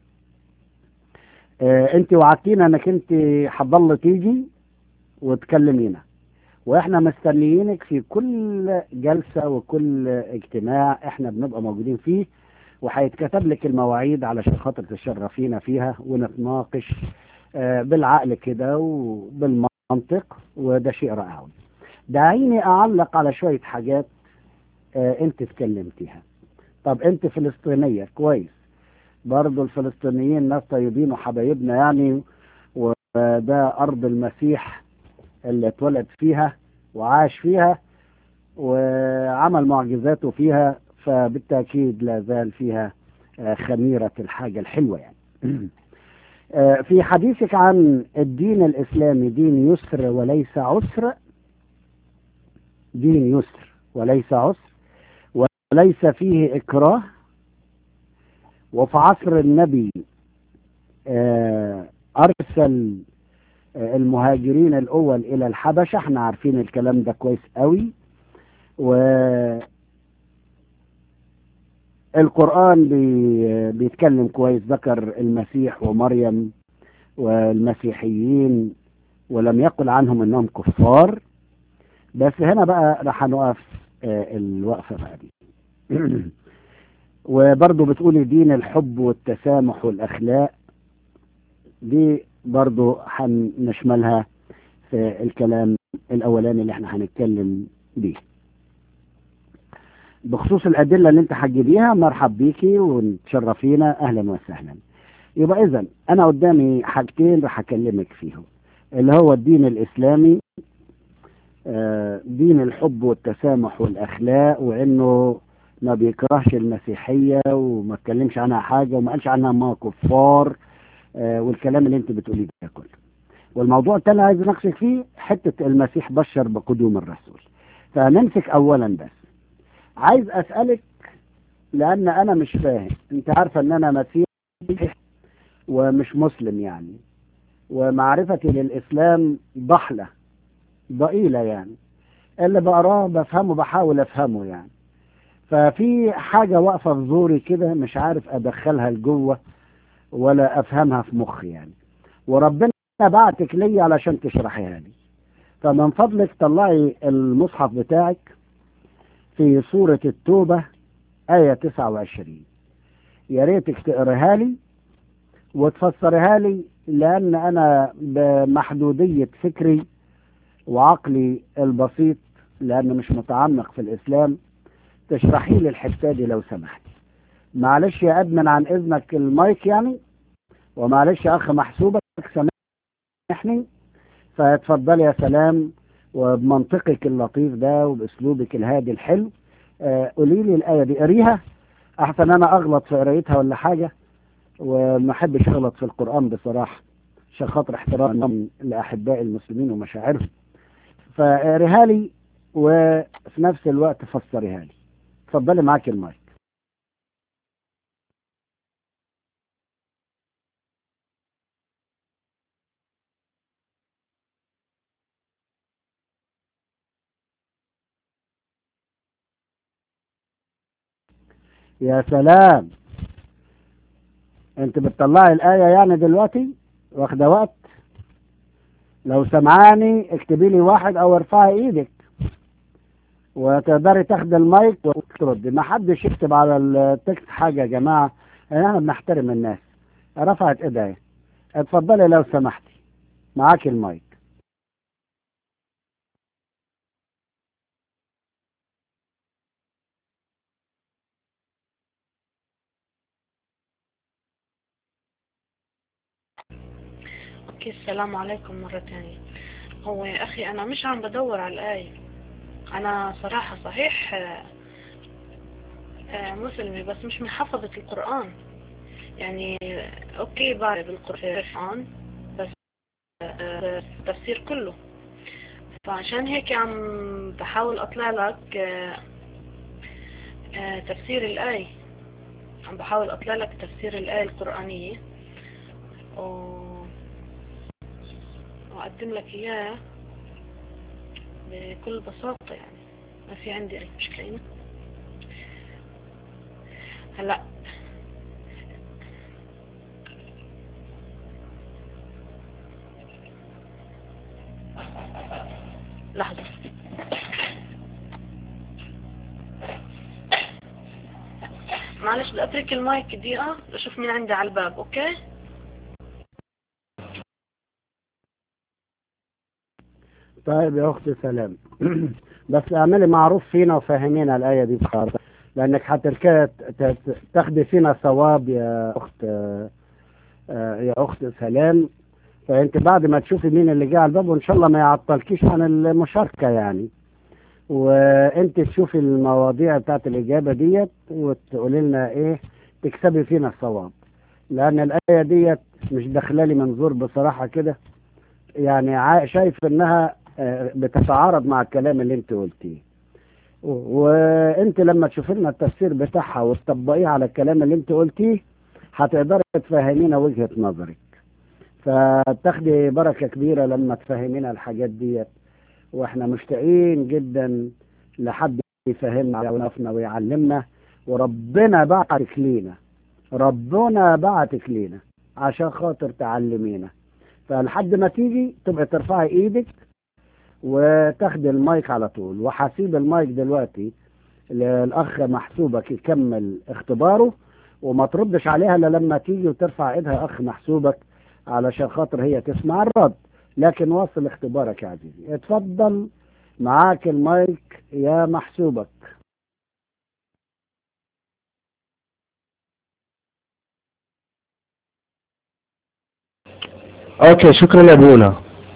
انت وعدتينا انك انت هتضل تيجي وتكلمينا، واحنا مستنيينك في كل جلسة وكل اجتماع احنا بنبقى موجودين فيه، وهيتكتب لك المواعيد علشان خاطر تشرفينا فيها ونتناقش بالعقل كده وبالمنطق، وده شيء رائع. دعيني اعلق على شوية حاجات انت اتكلمتيها. طب انت فلسطينية كويس، برضو الفلسطينيين ناس طيبين وحبايبنا يعني، وده ارض المسيح اللي اتولد فيها وعاش فيها وعمل معجزاته فيها، فبالتأكيد لا زال فيها خميرة الحاجة الحلوة يعني. في حديثك عن الدين الإسلامي دين يسر وليس عسر، دين يسر وليس عسر، وليس فيه إكراه، وفي عصر النبي أرسل المهاجرين الأول إلى الحبشة، احنا عارفين الكلام ده كويس قوي. والقرآن بيتكلم كويس، ذكر المسيح ومريم والمسيحيين ولم يقل عنهم انهم كفار. بس هنا بقى راح نقف الوقفة بقى دي. وبرضه بتقولي دين الحب والتسامح والأخلاق، دي برضه هنشملها في الكلام الأولاني اللي احنا هنتكلم بيه. بخصوص الأدلة اللي انت هتجيبيها، مرحب بيكي وتشرفينا، أهلا وسهلا. يبقى إذن أنا قدامي حاجتين رح أكلمك فيهم، اللي هو الدين الإسلامي دين الحب والتسامح والأخلاق، وإنه ما بيكرهش المسيحية وما اتكلمش عنها حاجة وما قالش عنها ما كفار، والكلام اللي انت بتقوليه ده كله. والموضوع التاني عايز نناقشك فيه حتة المسيح بشر بقدوم الرسول. فنمسك أولا، بس عايز أسألك لأن أنا مش فاهم. انت عارفة ان أنا مسيحي ومش مسلم يعني، ومعرفتي للإسلام ضحلة ضئيلة يعني، اللي بقراه بفهمه، بحاول أفهمه يعني. ففي حاجة واقفة في زوري كده، مش عارف أدخلها لجوه ولا أفهمها في مخي يعني، وربنا بعتك لي علشان تشرحيها لي. فمن فضلك طلعي المصحف بتاعك في سورة التوبة آية 29، يا ريتك تقريها لي وتفسرها لي، لأن أنا بمحدودية فكري وعقلي البسيط، لأن مش متعمق في الإسلام، تشرحي لي الحتة دي لو سمحت. معلش يا أدمن عن إذنك المايك يعني، ومعلش يا أخ محسوبك سامحني، فتفضل يا سلام، وبمنطقك اللطيف ده وبأسلوبك الهادي الحلو قولي لي الآية دي، قريها أحسن أنا أغلط في قرايتها ولا حاجة، وما أحبش أغلط في القرآن بصراحة عشان خاطر احترام لأحباء المسلمين ومشاعرهم. فقريها لي وفي نفس الوقت فسريها لي. اتفضلي معاك المايك. يا سلام، انت بتطلعي الآية يعني دلوقتي؟ واخدة وقت؟ لو سمعاني اكتبي لي واحد او ارفعي ايدك وتقدري تاخدي المايك وتردي. ما حدش يكتب على التكست حاجة يا جماعة، احنا بنحترم الناس. رفعت ايديا، اتفضلي لو سمحتي، معاك المايك. اوكي، السلام عليكم مرة تانية. هو يا اخي انا مش عم بدور على الآية، انا صراحة صحيح مسلمة بس مش من حفظة القرآن. يعني اوكي بعرف القرآن بس التفسير كله. فعشان هيك عم بحاول اطلع لك تفسير الآية. عم بحاول اطلع لك تفسير الآية القرآنية وأقدم لك إياه بكل بساطة. يعني ما في عندي أي مشكلة. هلأ لحظة، معلش بدي أترك المايك دقيقة لأشوف مين عندي على الباب. أوكي طيب يا أختي سلام. بس اعملي معروف فينا وفهمينا الآية دي بخاطر، لأنك حتى تاخدي فينا ثواب يا أخت سلام. فأنت بعد ما تشوفي مين اللي جه على الباب، وإن شاء الله ما يعطلكيش عن المشاركة يعني، وأنت تشوفي المواضيع بتاعت الإجابة ديت وتقولي لنا إيه تكسبي فينا الثواب، لأن الآية ديت مش داخلالي منظور بصراحة كده، يعني شايف إنها بتتعارض مع الكلام اللي أنت قلتيه، وأنت لما تشوفي لنا التفسير بتاعها وتطبقيه على الكلام اللي أنت قلتيه هتقدري تفهمينا وجهة نظرك. فتاخدي بركة كبيرة لما تفهمينا الحاجات ديت، واحنا مشتاقين جدا لحد يفهمنا ويعرفنا ويعلمنا، وربنا بعتك لينا، ربنا بعتك لينا عشان خاطر تعلمينا. فلحد ما تيجي تبقى ترفعي ايدك وتاخدي المايك على طول، وحسيب المايك دلوقتي للأخ محسوبك يكمل اختباره، وما تردش عليها الا لما تيجي وترفع ايدها أخ محسوبك علشان خاطر هي تسمع الرد. لكن واصل اختبارك يا عزيزي. اتفضل معاك المايك يا محسوبك. اوكي، شكرا يا ابونا.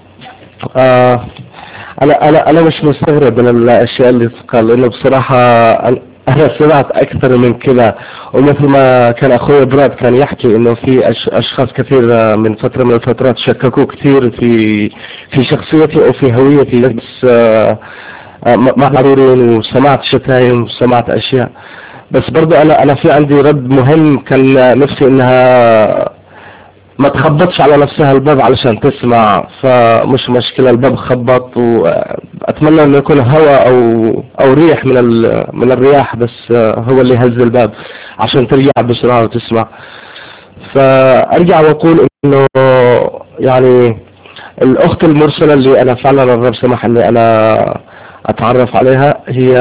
انا مش مستغرب من الاشياء اللي تقال، لانه بصراحه انا سمعت اكثر من كذا. ومثل ما كان اخوي براد كان يحكي انه في اشخاص كثير من فتره من الفترات شككوا كثير في شخصيتي او في هويتي، بس معذورين، وسمعت شتايم وسمعت اشياء. بس برضو انا في عندي رد مهم، كان نفسي انها ما تخبطش على نفسها الباب علشان تسمع. فمش مشكلة، الباب خبط، واتمنى انه يكون هواء او ريح من الرياح، بس هو اللي هز الباب عشان ترجع بسرعة وتسمع. فارجع واقول انه يعني الاخت المرسلة اللي انا فعلا الرب سمح اني انا اتعرف عليها، هي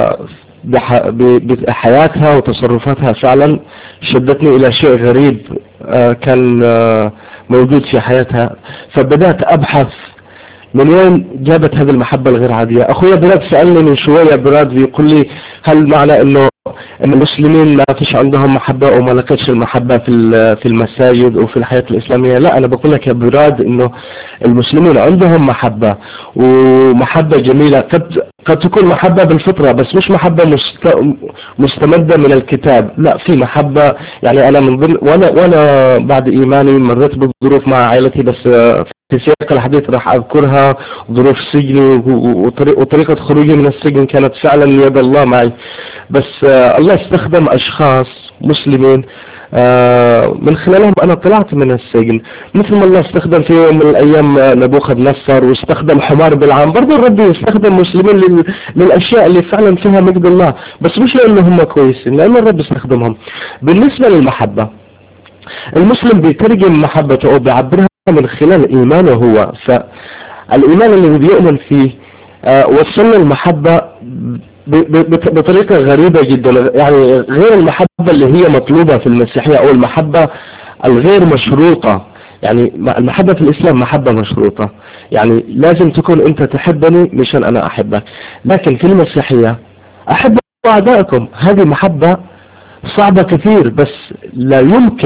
بحياتها وتصرفاتها فعلا شدتني الى شيء غريب كان موجود في حياتها. فبدأت ابحث من وين جابت هذه المحبة الغير عادية. اخويا براد سألني من شوية، براد بيقول لي هل معنى انه المسلمين ما فيش عندهم محبة وما لقيتش المحبة في المساجد وفي الحياة الإسلامية؟ لا، أنا بقول لك يا براد إنه المسلمين عندهم محبة، ومحبة جميلة، قد تكون محبة بالفطرة، بس مش محبة مستمدة من الكتاب. لا، في محبة. يعني أنا من ضمن وأنا بعد إيماني مريت بظروف مع عائلتي، بس في سياق الحديث راح أذكرها. ظروف سجني وطريقة خروجي من السجن كانت فعلا يد الله معي. بس الله استخدم أشخاص مسلمين من خلالهم أنا طلعت من السجن، مثل ما الله استخدم في يوم من الأيام نبوخذ نصر، واستخدم حمار بالعام. برضو الرب يستخدم مسلمين للأشياء اللي فعلا فيها مجد الله، بس مش لأنه هم كويسين، لأن الرب استخدمهم. بالنسبة للمحبة، المسلم بيترجم محبته أو بيعبرها من خلال إيمانه هو. فالإيمان اللي بيؤمن فيه وصلنا المحبة بطريقة غريبة جدا، يعني غير المحبة اللي هي مطلوبة في المسيحية أو المحبة الغير مشروطة. يعني المحبة في الإسلام محبة مشروطة، يعني لازم تكون أنت تحبني مشان أنا أحبك. لكن في المسيحية أحبوا أعدائكم، هذه محبة صعبة كثير، بس لا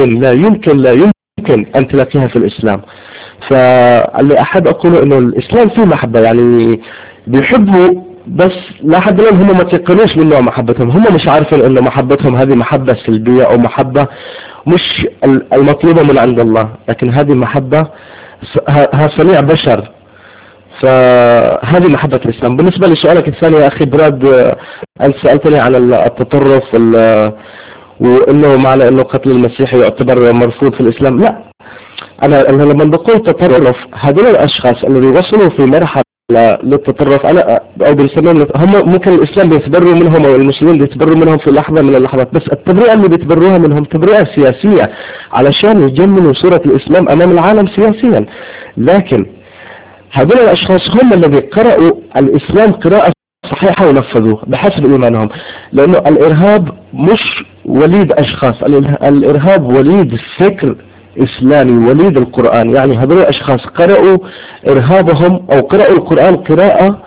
يمكن أن تلاقيها في الإسلام. فاللي أحب أقوله إنه الإسلام فيه محبة، يعني بيحبوا بس لحد الآن هم ما تيقنوش من نوع محبتهم، هم مش عارفين انه محبتهم هذه محبة سلبية او محبة مش المطلوبة من عند الله، لكن هذه محبة ها صنيع بشر. فهذه محبة الإسلام. بالنسبة لسؤالك الثاني يا أخي براد، أنت سألتني عن التطرف وإنه معنى إنه قتل المسيحي يعتبر مرفوض في الإسلام. لا، أنا لما بقول تطرف، هذول الأشخاص اللي بيوصلوا في مرحلة للتطرف أنا أو بنسميهم هم ممكن الإسلام بيتبروا منهم أو المسلمين بيتبروا منهم في لحظة من اللحظات، بس التبرئة اللي بيتبروها منهم تبرئة سياسية علشان يجملوا صورة الإسلام أمام العالم سياسيا. لكن هذول الأشخاص هم الذي قرأوا الإسلام قراءة صحيحة ونفذوه بحسب إيمانهم، لأنه الإرهاب مش وليد أشخاص، الإرهاب وليد فكر إسلامي وليد القرآن. يعني هذول الأشخاص قرأوا إرهابهم أو قرأوا القرآن قراءة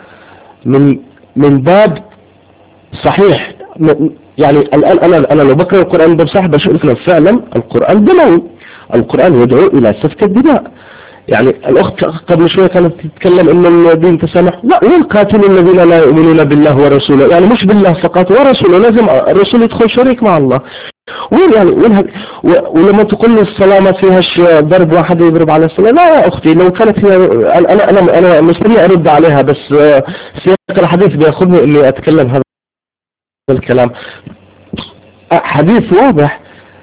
من باب صحيح. يعني الآن أنا لو بقرأ القرآن باب صحيح بشوف إنه فعلا القرآن دموي، القرآن يدعو إلى سفك الدماء. يعني الأخت قبل شوية كانت تتكلم إن الدين تسامح، لا، والقاتلون الذين لا يؤمنون بالله ورسوله، يعني مش بالله فقط ورسوله، لازم الرسول يدخل شريك مع الله. وين يعني ولما تقول لي الصلاة ما فيهاش ضرب واحد يضرب على الصلاة، لا يا أختي، لو كانت هي أنا مستني أرد عليها، بس سياق الحديث بياخذني إني أتكلم هذا الكلام. حديث واضح،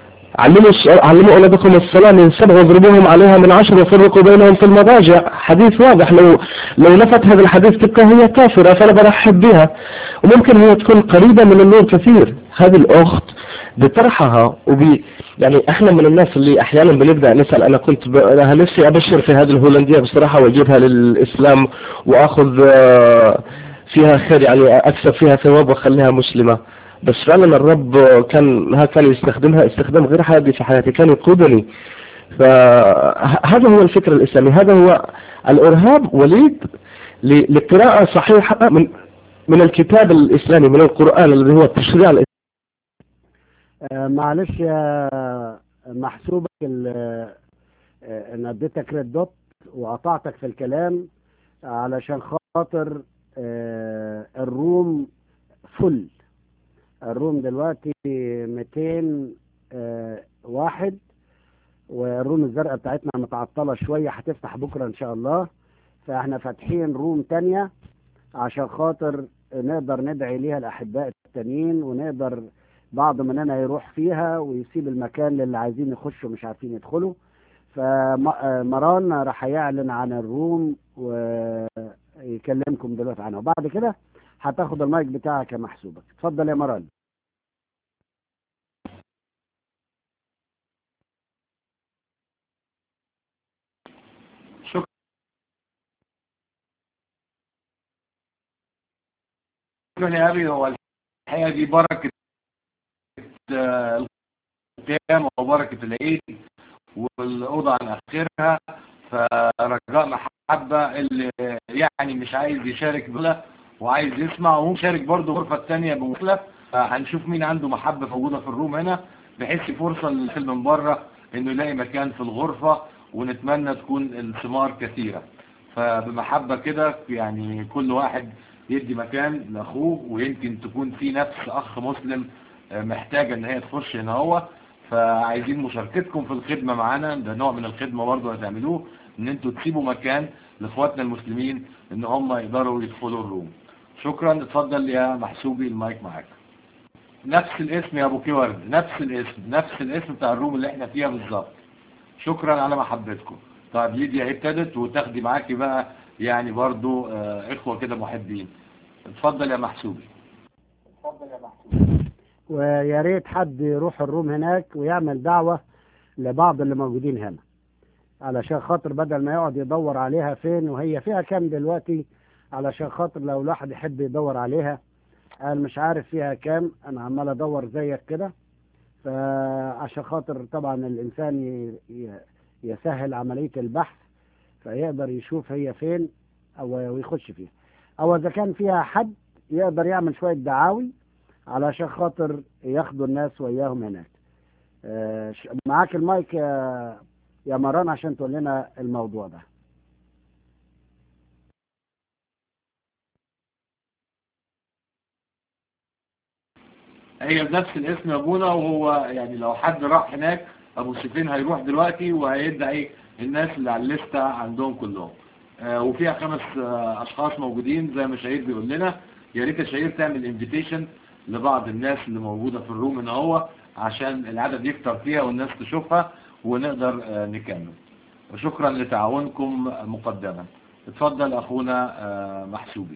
علموا أولادكم الصلاة من 7 واضربوهم عليها من 10 وفرقوا بينهم في المضاجع. حديث واضح، لو نفت هذا الحديث تبقى هي كافرة، فأنا برحب بها، وممكن هي تكون قريبة من النور كثير. هذه الأخت بطرحها يعني احنا من الناس اللي احيانا بنبدأ نسأل. انا كنت انا نفسي ابشر في هذه الهولندية بصراحة واجيبها للاسلام واخذ فيها خير، يعني اكسب فيها ثواب واخليها مسلمة. بس فعلا الرب كان يستخدمها استخدام غير عادي في حياتي، كان يقودني. فهذا هو الفكر الإسلامي، هذا هو الإرهاب وليد لقراءة صحيحة من الكتاب الإسلامي، من القرآن الذي هو التشريع الإسلامي. معلش يا محسوبك ان اديتك ريد دوت وقطعتك في الكلام علشان خاطر الروم فل. الروم دلوقتي 200 واحد، والروم الزرقاء بتاعتنا متعطلة شوية، هتفتح بكرة ان شاء الله. فاحنا فاتحين روم تانية عشان خاطر نقدر ندعي ليها الاحباء التانيين، ونقدر بعض مننا يروح فيها ويسيب المكان للي عايزين يخشوا مش عارفين يدخلوا. فمران راح يعلن عن الروم ويكلمكم دلوقتي عنها، وبعد كده هتاخد المايك بتاعك يا محسوبك. اتفضل يا مران. شكرا يا أبي. هو الحقيقة دي بركة القيامة وبركة العيد والأوضة عن آخرها. فرجاء محبة اللي يعني مش عايز يشارك بلا وعايز يسمع وهو مشارك برضه الغرفة الثانية بمثلة، هنشوف مين عنده محبة موجودة في الروم هنا، بحيث فرصة للخل من بره انه يلاقي مكان في الغرفة، ونتمنى تكون الثمار كثيرة. فبمحبة كده يعني كل واحد يدي مكان لأخوه، ويمكن تكون في نفس أخ مسلم محتاجة ان هي تخش هنا هو. فعايزين مشاركتكم في الخدمة معانا، ده نوع من الخدمة برضه هتعملوه، ان انتوا تسيبوا مكان لاخواتنا المسلمين ان هم يقدروا يدخلوا الروم. شكرا. اتفضل يا محسوبي، المايك معاك. نفس الاسم يا ابو كيورد، نفس الاسم بتاع الروم اللي احنا فيها بالظبط. شكرا على محبتكم. طيب ليديا ابتدت وتاخدي معاكي بقى يعني برضو اخوة كده محبين. اتفضل يا محسوبي. ويا ريت حد يروح الروم هناك ويعمل دعوة لبعض اللي موجودين هنا، علشان خاطر بدل ما يقعد يدور عليها فين وهي فيها كام دلوقتي، علشان خاطر لو الواحد يحب يدور عليها قال مش عارف فيها كام، انا عمال ادور زيك كده. فعشان خاطر طبعا الانسان يسهل عملية البحث، فيقدر يشوف هي فين او يخش فيها، او اذا كان فيها حد يقدر يعمل شوية دعاوي علشان خاطر ياخدوا الناس وياهم هناك. معاك المايك يا مران عشان تقول لنا الموضوع ده. هي بنفس الاسم يا ابونا، وهو يعني لو حد راح هناك ابو سيفين هيروح دلوقتي وهيدعي ايه الناس اللي على الليسته عندهم كلهم. وفيها 5 اشخاص موجودين زي ما شهير بيقول لنا. يا ريت يا شهير تعمل انفيتيشن لبعض الناس اللي موجوده في الروم هنا هو عشان العدد يكتر فيها والناس تشوفها ونقدر نكمل. وشكرا لتعاونكم مقدما. اتفضل اخونا محسوبي.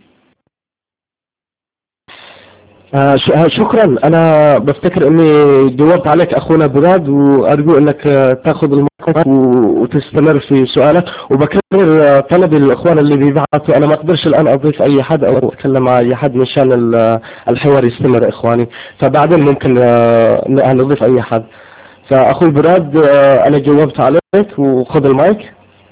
شكرا. انا بفتكر اني جاوبت عليك اخونا براد، وارجو انك تاخذ المايك وتستمر في سؤالك. وبكرر طلبي للاخوان اللي بيبعثوا، انا ما اقدرش الان اضيف اي حد او اتكلم مع اي حد مشان الحوار يستمر اخواني، فبعدين ممكن نضيف اي حد. فاخوي براد انا جاوبت عليك وخذ المايك.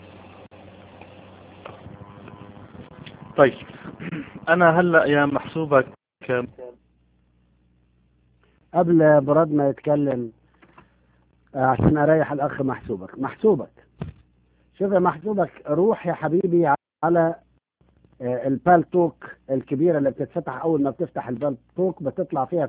طيب انا هلا يا محسوبك قبل براد ما يتكلم عشان اريح الاخ محسوبك شوف يا محسوبك، روح يا حبيبي على البالتوك الكبيرة اللي بتتفتح اول ما بتفتح البالتوك بتطلع فيها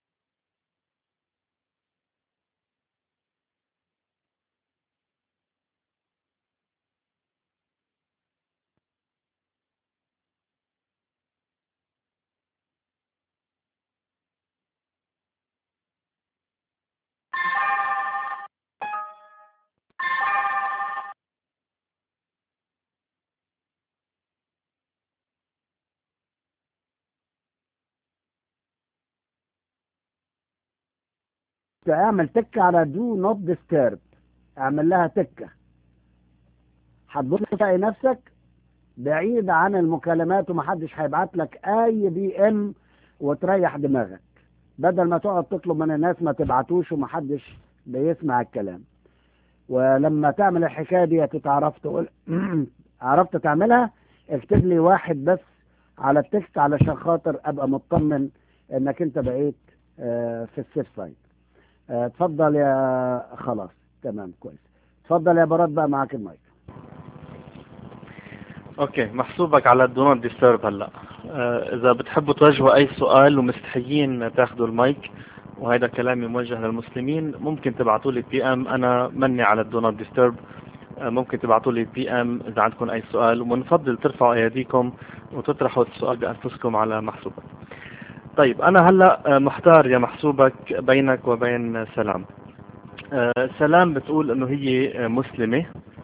اعمل تكة على دو نوت ديسترب، اعمل لها تكة، هتبص تلاقي نفسك بعيد عن المكالمات ومحدش هيبعت لك اي بي ام وتريح دماغك، بدل ما تقعد تطلب من الناس ما تبعتوش ومحدش بيسمع الكلام. ولما تعمل الحكاية دي تعرف تقول عرفت تعملها، اكتب لي 1 بس على التكست علشان خاطر ابقى مطمن انك انت بقيت في السيف سايد. اتفضل يا خلاص تمام كويس. اتفضل يا براد بقى معاك المايك. اوكي، محسوبك على الدو نوت ديسترب هلا. اذا بتحبوا توجهوا اي سؤال ومستحيين تاخذوا المايك، وهذا كلامي موجه للمسلمين، ممكن تبعتوا لي بي ام، انا مني على الدو نوت ديسترب. ممكن تبعتوا لي بي ام اذا عندكم اي سؤال، وبنفضل ترفعوا ايديكم وتطرحوا السؤال بانفسكم على محسوبك. طيب انا هلا محتار يا محسوبك بينك وبين سلام. سلام بتقول انه هي مسلمة،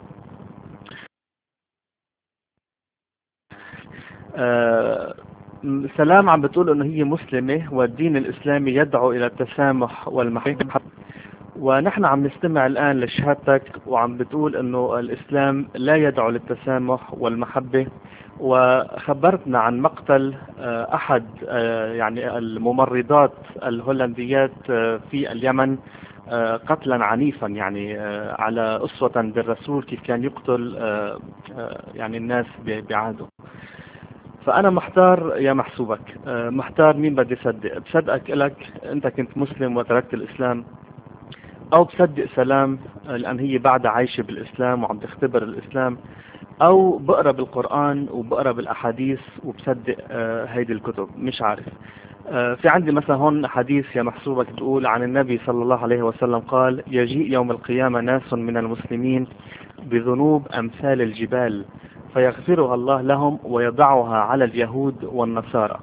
سلام عم بتقول انه هي مسلمة والدين الاسلامي يدعو الى التسامح والمحبة، ونحن عم نستمع الان لشهادتك وعم بتقول انه الاسلام لا يدعو للتسامح والمحبة، وخبرتنا عن مقتل احد يعني الممرضات الهولنديات في اليمن قتلا عنيفا، يعني على أسوة بالرسول كيف كان يقتل يعني الناس بعهده. فأنا محتار يا محسوبك، محتار مين بدي صدق، بصدقك إلك أنت كنت مسلم وتركت الإسلام، أو بصدق سلام لأن هي بعدها عايشة بالإسلام وعم تختبر الإسلام، أو بقرأ بالقرآن وبقرأ بالأحاديث وبصدق هيدي الكتب، مش عارف. في عندي مثلا هون حديث يا محسوبك بتقول عن النبي صلى الله عليه وسلم قال: يجيء يوم القيامة ناس من المسلمين بذنوب أمثال الجبال فيغفرها الله لهم ويضعها على اليهود والنصارى.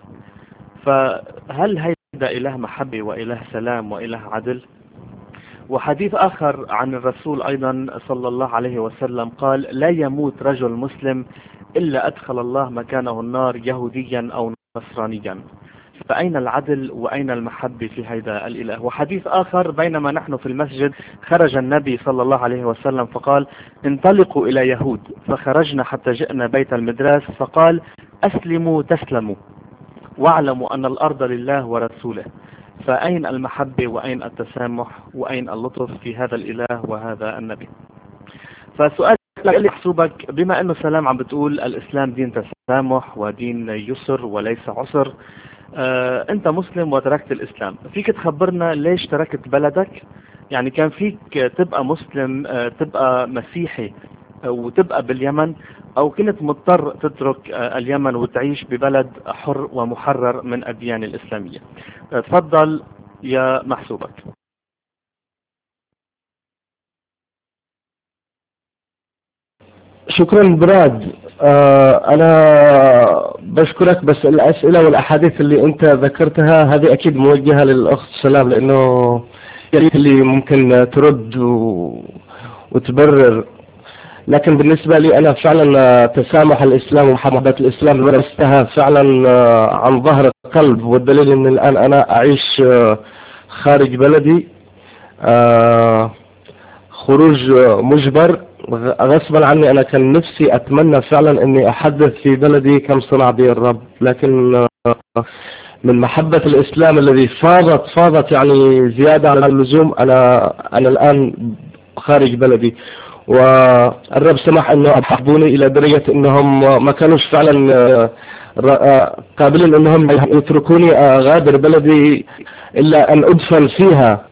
فهل هيدا إله محبة وإله سلام وإله عدل؟ وحديث آخر عن الرسول أيضا صلى الله عليه وسلم قال: لا يموت رجل مسلم إلا أدخل الله مكانه النار يهوديا أو نصرانيا. فأين العدل وأين المحبة في هذا الإله؟ وحديث آخر بينما نحن في المسجد خرج النبي صلى الله عليه وسلم فقال: انطلقوا إلى يهود، فخرجنا حتى جئنا بيت المدراس فقال: أسلموا تسلموا واعلموا أن الأرض لله ورسوله. فأين المحبة وأين التسامح وأين اللطف في هذا الإله وهذا النبي؟ فسؤال لك محسوبك، بما أنه سلام عم بتقول الإسلام دين تسامح ودين يسر وليس عسر، أنت مسلم وتركت الإسلام، فيك تخبرنا ليش تركت بلدك؟ يعني كان فيك تبقى مسلم تبقى مسيحي وتبقى باليمن، أو كنت مضطر تترك اليمن وتعيش ببلد حر ومحرر من الديانة الإسلامية؟ تفضل يا محسوبك. شكرا براد. أنا بشكرك، بس الأسئلة والأحاديث اللي أنت ذكرتها هذه أكيد موجهة للأخت سلام، لأنه اللي ممكن ترد وتبرر. لكن بالنسبة لي أنا فعلا تسامح الإسلام ومحبة الإسلام درستها فعلا عن ظهر قلب، والدليل أن الآن أنا أعيش خارج بلدي خروج مجبر غصبا عني. أنا كان نفسي أتمنى فعلا أني أحدث في بلدي كم صنع بي الرب، لكن من محبة الإسلام الذي فاضت يعني زيادة على اللزوم، أنا الآن خارج بلدي. والرب سمح أنه أحبوني إلى درجة أنهم ما كانوش فعلا قابلين أنهم يتركوني أغادر بلدي إلا أن أدفن فيها.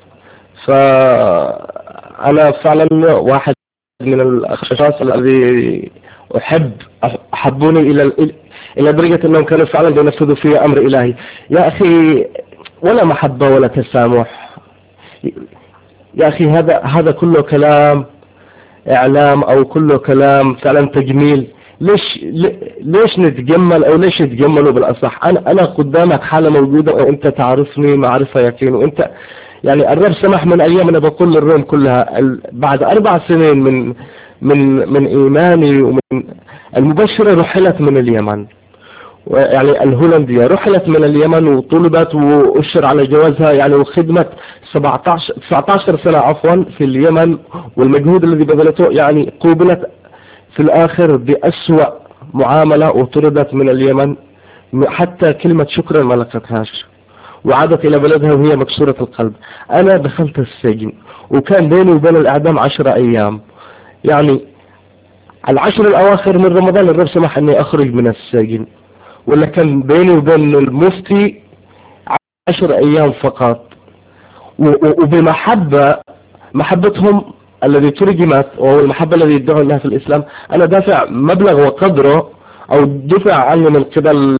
فأنا فعلا واحد من الأشخاص الذي أحبوني إلى درجة أنهم كانوا فعلا بينفذوا في أمر إلهي. يا أخي ولا محبة ولا تسامح يا أخي، هذا كله كلام إعلام أو كله كلام فعلا تجميل. ليش نتجمل أو ليش يتجملوا بالأصح؟ أنا قدامك حالة موجودة وأنت تعرفني معرفة يقين، وأنت يعني الرب سمح من أيام أنا بقول للروم كلها بعد 4 سنين من إيماني ومن المبشرة رحلت من اليمن، يعني الهولندية رحلت من اليمن وطلبت وأشر على جوازها يعني، وخدمت 19 سنة عفوا في اليمن، والمجهود الذي بذلته يعني قوبلت في الآخر بأسوأ معاملة وطردت من اليمن، حتى كلمة شكرا ما لقتهاش، وعادت إلى بلدها وهي مكسورة القلب. أنا دخلت السجن وكان بيني وبين الإعدام 10 أيام، يعني 10 الأواخر من رمضان الرب سمح أني أخرج من السجن، ولا كان بيني وبين المفتي 10 أيام فقط. محبتهم الذي ترجمت أو المحبة الذي يدعون لها في الإسلام، أنا دافع مبلغ وقدره أو دفع عني من قبل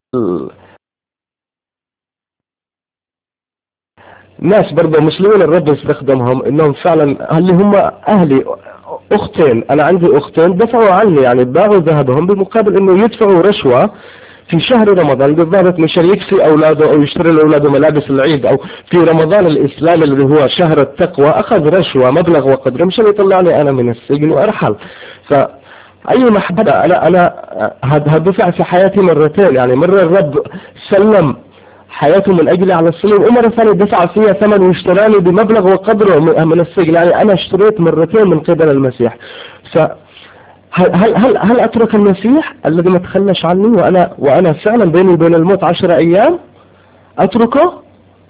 ناس برضه مسلمين الرب يستخدمهم، انهم فعلا اللي هم اهلي اختين، انا عندي اختين دفعوا عني يعني باعوا ذهبهم بمقابل انه يدفعوا رشوة في شهر رمضان بالضبط مشان يكفي اولاده او يشتري لاولاده ملابس العيد، او في رمضان الاسلامي اللي هو شهر التقوى اخذ رشوة مبلغ وقدره مشان يطلعني انا من السجن وارحل. اي محبة انا هدفع في حياتي مرتين، يعني مرة الرب سلم حياته من أجلي على الصليب، ومرة ثانية دفع فيها ثمن واشتراني بمبلغ وقدره من السجن، يعني أنا اشتريت مرتين من قبل المسيح. هل أترك المسيح الذي ما تخلش عني وأنا فعلا بيني وبين الموت 10 أيام أتركه؟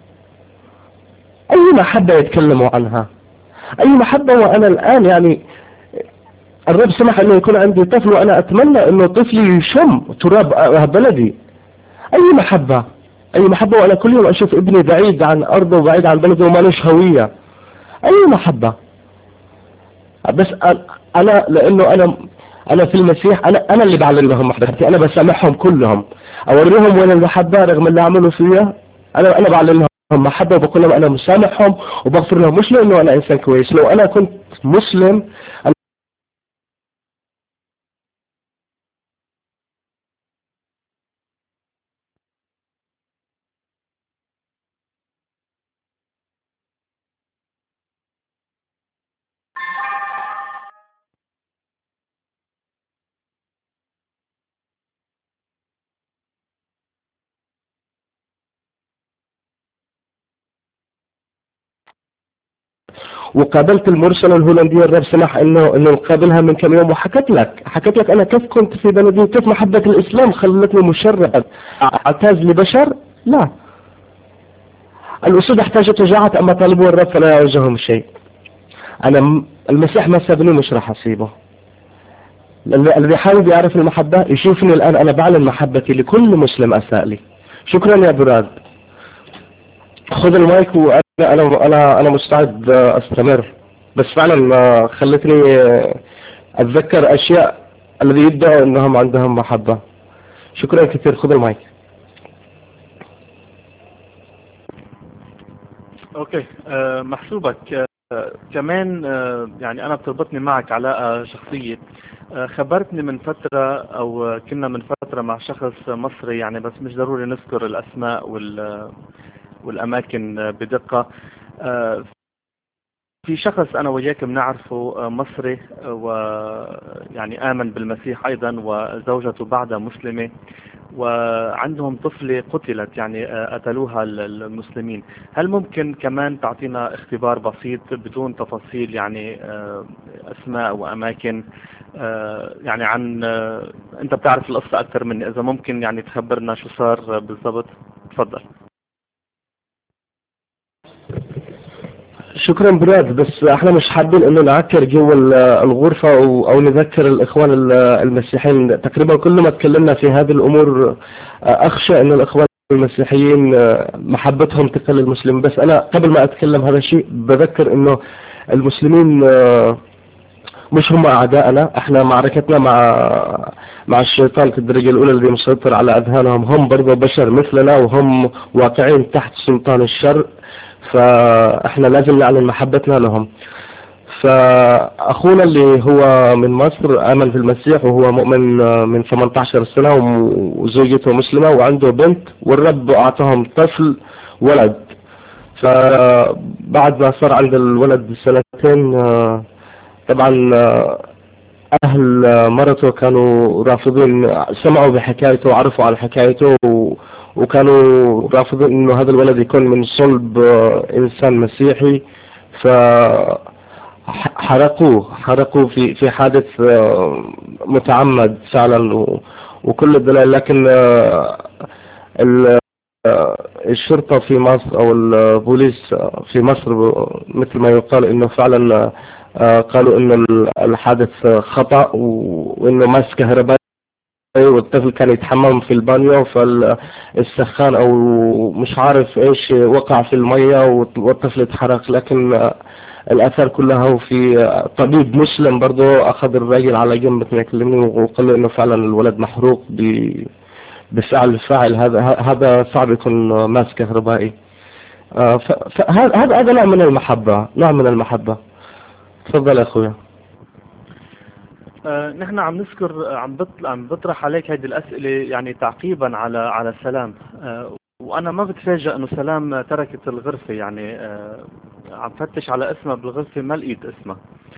أي محبة يتكلموا عنها؟ أي محبة وأنا الآن يعني الرب سمح أنه يكون عندي طفل وأنا أتمنى أنه طفلي يشم تراب بلدي. أي محبة؟ أي محبة وأنا كل يوم أشوف ابني بعيد عن أرضه وبعيد عن بلده وما ليش هوية؟ أي محبة؟ بس أنا لأنه أنا في المسيح أنا اللي بعلن لهم محبتي، أنا بسامحهم كلهم، أوريهم وين المحبة رغم اللي عملوا فيها. أنا بعلن لهم محبة وبقول لهم أنا مسامحهم وبغفر لهم، مش لأنه أنا إنسان كويس. لو أنا كنت مسلم وقابلت المرسلة الهولندية الرب سمح انه نقابلها من كم يوم، وحكت لك انا كيف كنت في بلدي وكيف محبة الاسلام خلتني مشرد اعتاز لبشر. لا، الاسود احتاجت وجاعت اما طالبوا الرب فلا يعوزهم شيء. المسيح ما سابني مش راح اسيبه. الذي حابب يعرف المحبة يشوفني الان انا بعلن محبتي لكل مسلم اساء لي. شكرا يا براد، خذ المايك وانا انا مستعد استمر، بس فعلا خلتني اتذكر اشياء الذي يدعوا انهم عندهم محبة. شكرا كثير، خذ المايك. اوكي. محسوبك كمان يعني انا بتربطني معك علاقة شخصية. خبرتني من فترة او كنا من فترة مع شخص مصري، يعني بس مش ضروري نذكر الاسماء والاماكن بدقة. في شخص انا وياك بنعرفه مصري، ويعني امن بالمسيح ايضا، وزوجته بعدها مسلمة، وعندهم طفلة قتلت، يعني قتلوها المسلمين. هل ممكن كمان تعطينا اختبار بسيط بدون تفاصيل، يعني اسماء واماكن، يعني عن انت بتعرف القصة اكثر مني، اذا ممكن يعني تخبرنا شو صار بالضبط؟ تفضل. شكرا براد، بس احنا مش حابين انه نعكر جو الغرفة او نذكر الاخوان المسيحيين. تقريبا كل ما تكلمنا في هذه الامور اخشى ان الاخوان المسيحيين محبتهم تقل المسلمين. بس انا قبل ما اتكلم هذا الشيء بذكر انه المسلمين مش هم اعدائنا. احنا معركتنا مع الشيطان في الدرجة الاولى الذي مسيطر على اذهانهم. هم برضو بشر مثلنا وهم واقعين تحت سلطان الشر، فاحنا لازم نعلن محبتنا لهم. فاخونا اللي هو من مصر امن في المسيح وهو مؤمن من 18 سنة، وزوجته مسلمة وعنده بنت، والرب اعطاهم طفل ولد. فبعد ما صار عند الولد سنتين طبعا اهل مرته كانوا رافضين، سمعوا بحكايته وعرفوا على حكايته وكانوا رافضين انه هذا الولد يكون من صلب انسان مسيحي. حرقوه في حادث متعمد فعلا وكل الدلائل. لكن الشرطة في مصر او البوليس في مصر مثل ما يقال انه فعلا قالوا انه الحادث خطأ، وانه ماس كهربائي والطفل كان يتحمم في البانيو، فالسخان او مش عارف ايش وقع في المية والطفل اتحرق. لكن الاثار كلها، وفي طبيب مسلم برضو اخذ الراجل على جنب مثل ما يكلمني وقال له انه فعلا الولد محروق بفعل الفاعل. هذا صعب يكون ماس كهربائي. هذا نوع من المحبة، نوع من المحبة. تفضل يا اخويا. نحن عم نذكر، عم بطرح عليك هذه الأسئلة يعني تعقيبا على سلام. وأنا ما بتفاجأ إنه سلام تركت الغرفة، يعني عم فتش على اسمها بالغرفة ما لقيت اسمها.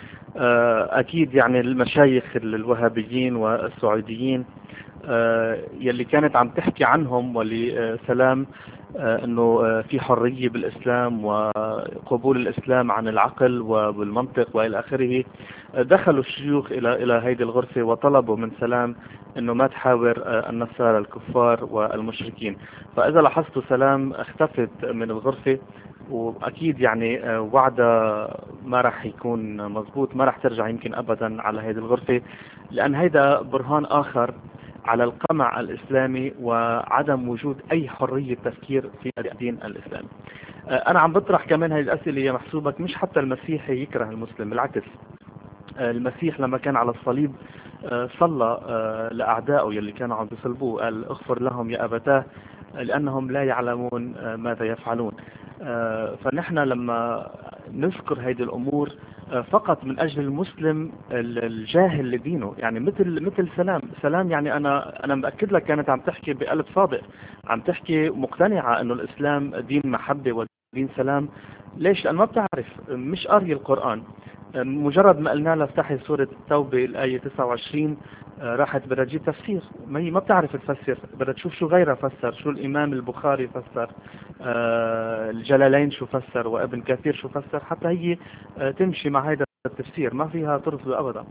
أكيد يعني المشايخ الوهابيين والسعوديين يلي كانت عم تحكي عنهم ولسلام انه في حرية بالاسلام وقبول الاسلام عن العقل والمنطق والى اخره، دخلوا الشيوخ الى هذه الغرفة وطلبوا من سلام انه ما تحاور النصارى الكفار والمشركين. فاذا لاحظتوا سلام اختفت من الغرفة، واكيد يعني وعدها ما راح يكون مزبوط، ما راح ترجع يمكن ابدا على هذه الغرفة، لان هيدا برهان اخر على القمع الإسلامي وعدم وجود أي حرية تفكير في الدين الإسلامي. أنا عم بطرح كمان هذه الأسئلة يا محسوبك، مش حتى المسيحي يكره المسلم، بالعكس. المسيح لما كان على الصليب صلى لأعدائه يلي كانوا عم بيصلبوه، قال اغفر لهم يا أبتاه لأنهم لا يعلمون ماذا يفعلون. فنحن لما نذكر هذه الأمور فقط من أجل المسلم الجاهل لدينه، يعني مثل سلام يعني أنا متأكد لك كانت عم تحكي بقلب صادق، عم تحكي مقتنعة أنه الإسلام دين محبة ودين سلام. ليش؟ لأن ما بتعرف، مش قارية القرآن. مجرد ما قلنا لها افتحي سورة التوبة الآية 29 راحت بدها تجيب تفسير، ما بتعرف تفسر، بدها تشوف شو غيرها فسر، شو الإمام البخاري فسر، الجلالين شو فسر، وابن كثير شو فسر، حتى هي تمشي مع هذا التفسير، ما فيها ترفض أبدا.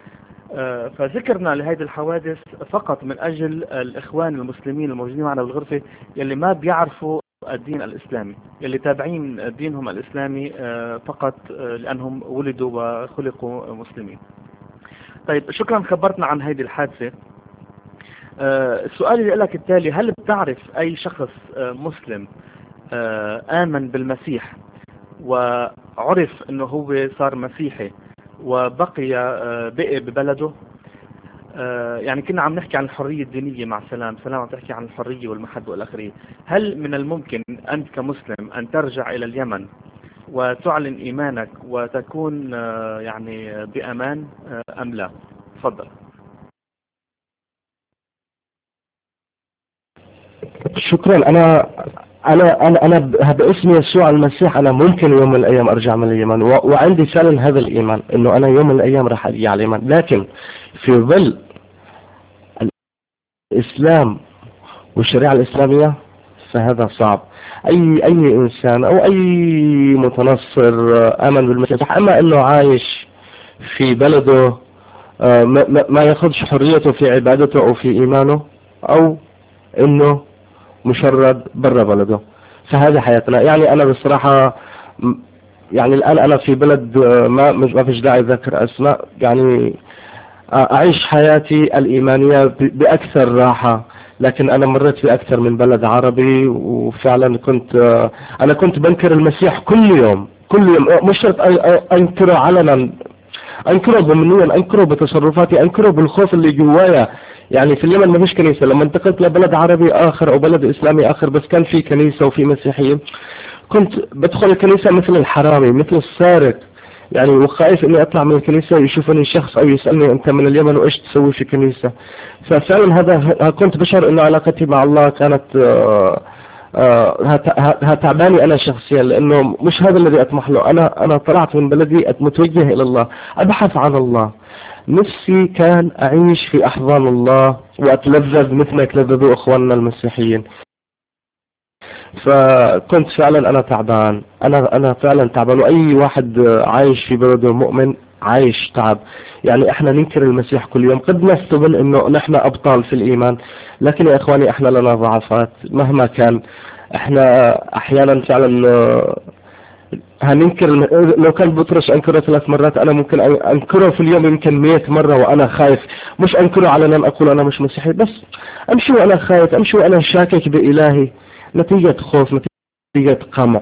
فذكرنا لهذه الحوادث فقط من أجل الإخوان المسلمين الموجودين معنا بالغرفة يلي ما بيعرفوا الدين الإسلامي، يلي تابعين دينهم الإسلامي فقط لأنهم ولدوا وخلقوا مسلمين. طيب شكرا، خبرتنا عن هذه الحادثة. السؤال اللي لك التالي: هل بتعرف أي شخص مسلم آمن بالمسيح وعرف أنه هو صار مسيحي وبقي ببلده؟ يعني كنا عم نحكي عن الحرية الدينية مع سلام عم تحكي عن الحرية والمحبة والآخرية. هل من الممكن أنت كمسلم أن ترجع إلى اليمن وتعلن إيمانك وتكون يعني بأمان أم لا؟ تفضل. شكرا. أنا باسم يسوع المسيح أنا ممكن يوم من الأيام أرجع من اليمن، وعندي فعلا هذا الإيمان إنه أنا يوم من الأيام راح أرجع على اليمن، لكن في ظل الإسلام والشريعة الإسلامية فهذا صعب. أي إنسان أو أي متنصر آمن بالمسيح، أما إنه عايش في بلده ما ياخذش حريته في عبادته أو في إيمانه، أو إنه مشرد برا بلده، فهذه حياتنا. يعني أنا بصراحة يعني الآن أنا في بلد ما فيش داعي ذكر أسماء، يعني أعيش حياتي الإيمانية بأكثر راحة، لكن أنا مريت في أكثر من بلد عربي، وفعلا أنا كنت بنكر المسيح كل يوم، مش شرط أنكره علنا، أنكره ضمنيا، أنكره بتصرفاتي، أنكره بالخوف اللي جوايا. يعني في اليمن ما فيش كنيسة، لما انتقلت لبلد عربي آخر أو بلد إسلامي آخر بس كان في كنيسة وفي مسيحية، كنت بدخل الكنيسة مثل الحرامي، مثل السارق، يعني وخايف اني اطلع من الكنيسة يشوفني شخص او يسألني انت من اليمن وايش تسوي في كنيسة. ففعلا هذا كنت بشعر انه علاقتي مع الله كانت تعباني انا شخصيا، لانه مش هذا الذي اطمح له. انا طلعت من بلدي متوجه الى الله، ابحث عن الله، نفسي كان اعيش في احضان الله واتلذذ مثل ما يتلذذوا اخواننا المسيحيين. فكنت فعلا انا تعبان، انا فعلا تعبان، واي واحد عايش في بلده مؤمن عايش تعب. يعني احنا ننكر المسيح كل يوم، قد نستظن انه نحن ابطال في الايمان، لكن يا اخواني احنا لنا ضعفات مهما كان. احنا احيانا فعلا هننكر. لو كان بطرس انكره 3 مرات، انا ممكن انكره في اليوم يمكن 100 مرة وانا خايف. مش انكره على ان اقول انا مش مسيحي، بس امشي وانا خايف، امشي وانا شاكك بالهي، نتيجة خوف، نتيجة قمع.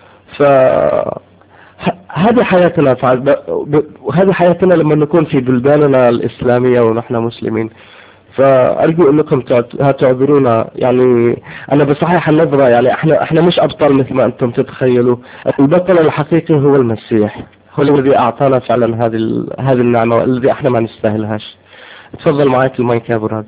هذه حياتنا، وهذه حياتنا لما نكون في بلداننا الإسلامية ونحن مسلمين. فأرجو أنكم تعذرونا. يعني أنا بصحيح النظرة، يعني احنا مش أبطال مثل ما أنتم تتخيلوا. البطل الحقيقي هو المسيح، هو الذي أعطانا فعلا هذه النعمة الذي احنا ما نستاهلهاش. تفضل معك المايك يا براد.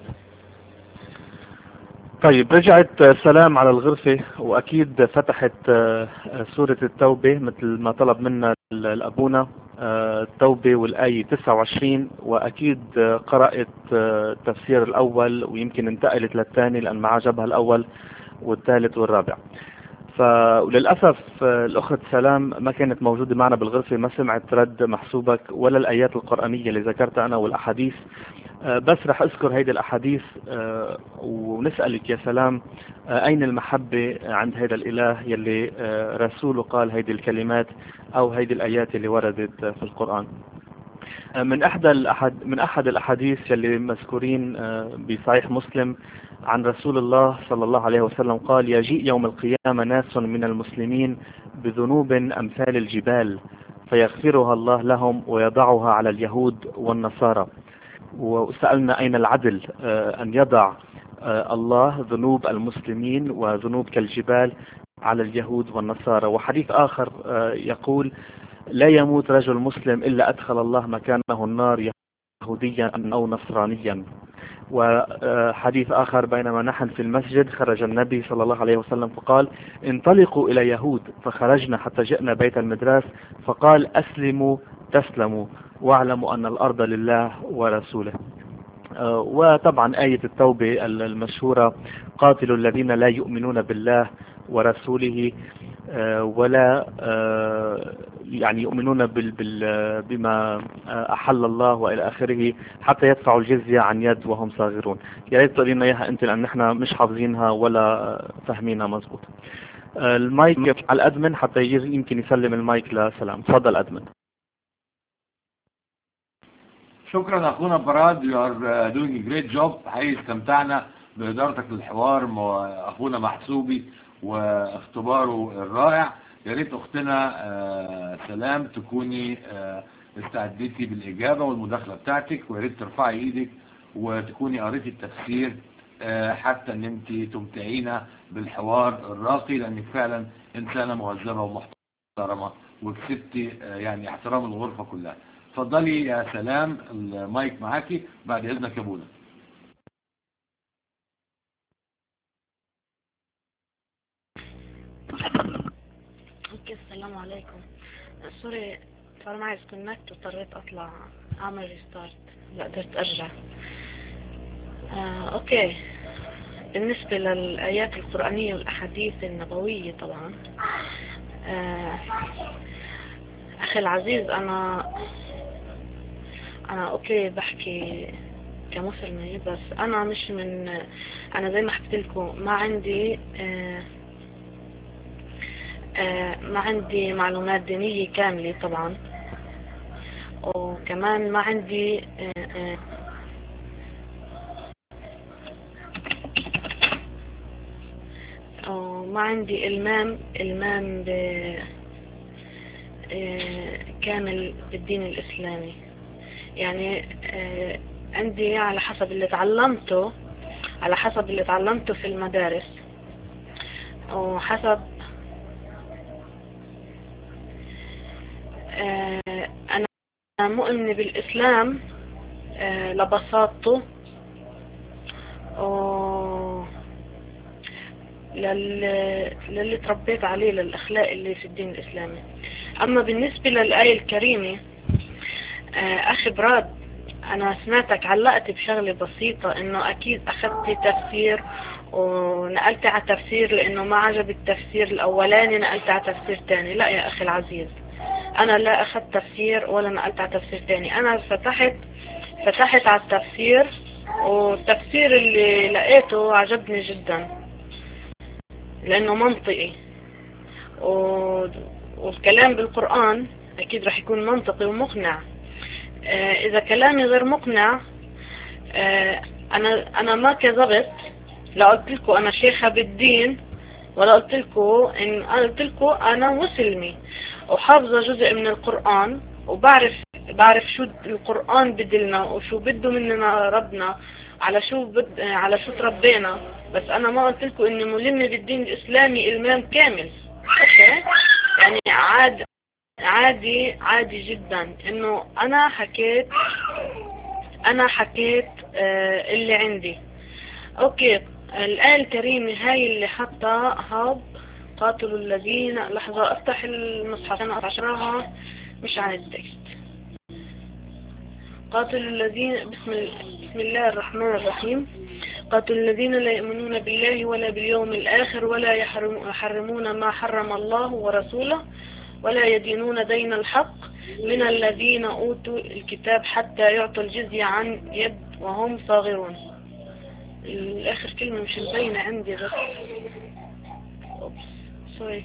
طيب، رجعت سلام على الغرفة، وأكيد فتحت سورة التوبة مثل ما طلب منا الأبونا، التوبة والآية 29، وأكيد قرأت التفسير الأول ويمكن انتقلت للثاني لأن ما عجبها الأول والثالث والرابع. وللأسف الأخت سلام ما كانت موجودة معنا بالغرفة، ما سمعت رد محسوبك ولا الآيات القرآنية اللي ذكرتها أنا والأحاديث. بس رح أذكر هيدي الأحاديث ونسألك يا سلام، أين المحبة عند هذا الإله يلي رسوله قال هيدي الكلمات أو هيدي الآيات اللي وردت في القرآن؟ من أحد الأحاديث يلي مذكورين بصحيح مسلم عن رسول الله صلى الله عليه وسلم قال: يجيء يوم القيامة ناس من المسلمين بذنوب أمثال الجبال فيغفرها الله لهم ويضعها على اليهود والنصارى. وسألنا أين العدل أن يضع الله ذنوب المسلمين وذنوب كالجبال على اليهود والنصارى. وحديث آخر يقول: لا يموت رجل مسلم إلا أدخل الله مكانه النار يهوديا أو نصرانيا. وحديث آخر: بينما نحن في المسجد خرج النبي صلى الله عليه وسلم فقال: انطلقوا إلى يهود، فخرجنا حتى جئنا بيت المدراس فقال: أسلموا تسلموا واعلموا أن الأرض لله ورسوله. وطبعا آية التوبة المشهورة: قاتلوا الذين لا يؤمنون بالله ورسوله ولا يعني يؤمنون بما أحل الله وإلى آخره حتى يدفعوا الجزية عن يد وهم صاغرون. يا ريت تقولي لنا إياها أنت، لأن نحن مش حافظينها ولا فاهمينها مظبوط. المايك على الأدمن حتى يمكن يسلم المايك لسلام. تفضل أدمن. شكرا اخونا براد، you are doing a great job. حقيقي استمتعنا بإدارتك للحوار مع اخونا محسوبي واختباره الرائع. يا ريت اختنا سلام تكوني استعدتي بالاجابه والمداخله بتاعتك، ويا ريت ترفعي ايدك وتكوني قريتي التفسير حتى ان انت تمتعينا بالحوار الراقي، لانك فعلا انسانة مهذبة ومحترمة وكسبتي يعني احترام الغرفة كلها. اتفضلي يا سلام، المايك معاكي بعد اذنك يا بولا. اوكي، السلام عليكم. سوري، صار معي ديسكونكت واضطريت اطلع اعمل ريستارت، لا قدرت ارجع. اوكي، بالنسبة للآيات القرآنية والأحاديث النبوية طبعا، أخي العزيز، أنا أوكي بحكي كمسلمة، بس أنا مش من، أنا زي ما حكيت لكم ما عندي معلومات دينية كاملة طبعا، وكمان ما عندي وما عندي إلمام كامل بالدين الإسلامي. يعني عندي على حسب اللي تعلمته في المدارس، وحسب أنا مؤمن بالإسلام لبساطته للي تربيت عليه، للأخلاق اللي في الدين الإسلامي. أما بالنسبة للآية الكريمة، أخي براد، أنا سمعتك علقت بشغلة بسيطة، إنه أكيد أخذت تفسير ونقلت على تفسير، لأنه ما عجب التفسير الأولاني نقلت على تفسير تاني. لا يا أخي العزيز، أنا لا أخذت تفسير ولا نقلت على تفسير تاني. أنا فتحت على التفسير، والتفسير اللي لقيته عجبني جدا لأنه منطقي، والكلام بالقرآن أكيد رح يكون منطقي ومقنع. إذا كلامي غير مقنع، أنا ما كذبت، لا قلت لكم أنا شيخة بالدين، ولا قلت لكم أنا مسلمي وحافظة جزء من القرآن، وبعرف شو القرآن بدلنا وشو بده مننا ربنا، على شو تربينا. بس أنا ما قلت لكم إني ملمة بالدين الإسلامي إلمام كامل. أوكي، يعني عادي جدا إنه أنا حكيت اللي عندي. اوكي، الآية الكريمة هاي اللي حطها قاتلوا الذين، لحظة افتح المصحف انا اشرحها مش عن التكست. قاتلوا الذين، بسم الله الرحمن الرحيم. قاتلوا الذين لا يؤمنون بالله ولا باليوم الآخر ولا يحرمون ما حرم الله ورسوله ولا يدينون دين الحق من الذين أوتوا الكتاب حتى يعطوا الجزية عن يد وهم صاغرون. الآخر كلمة مش مبينة عندي، بس سوري.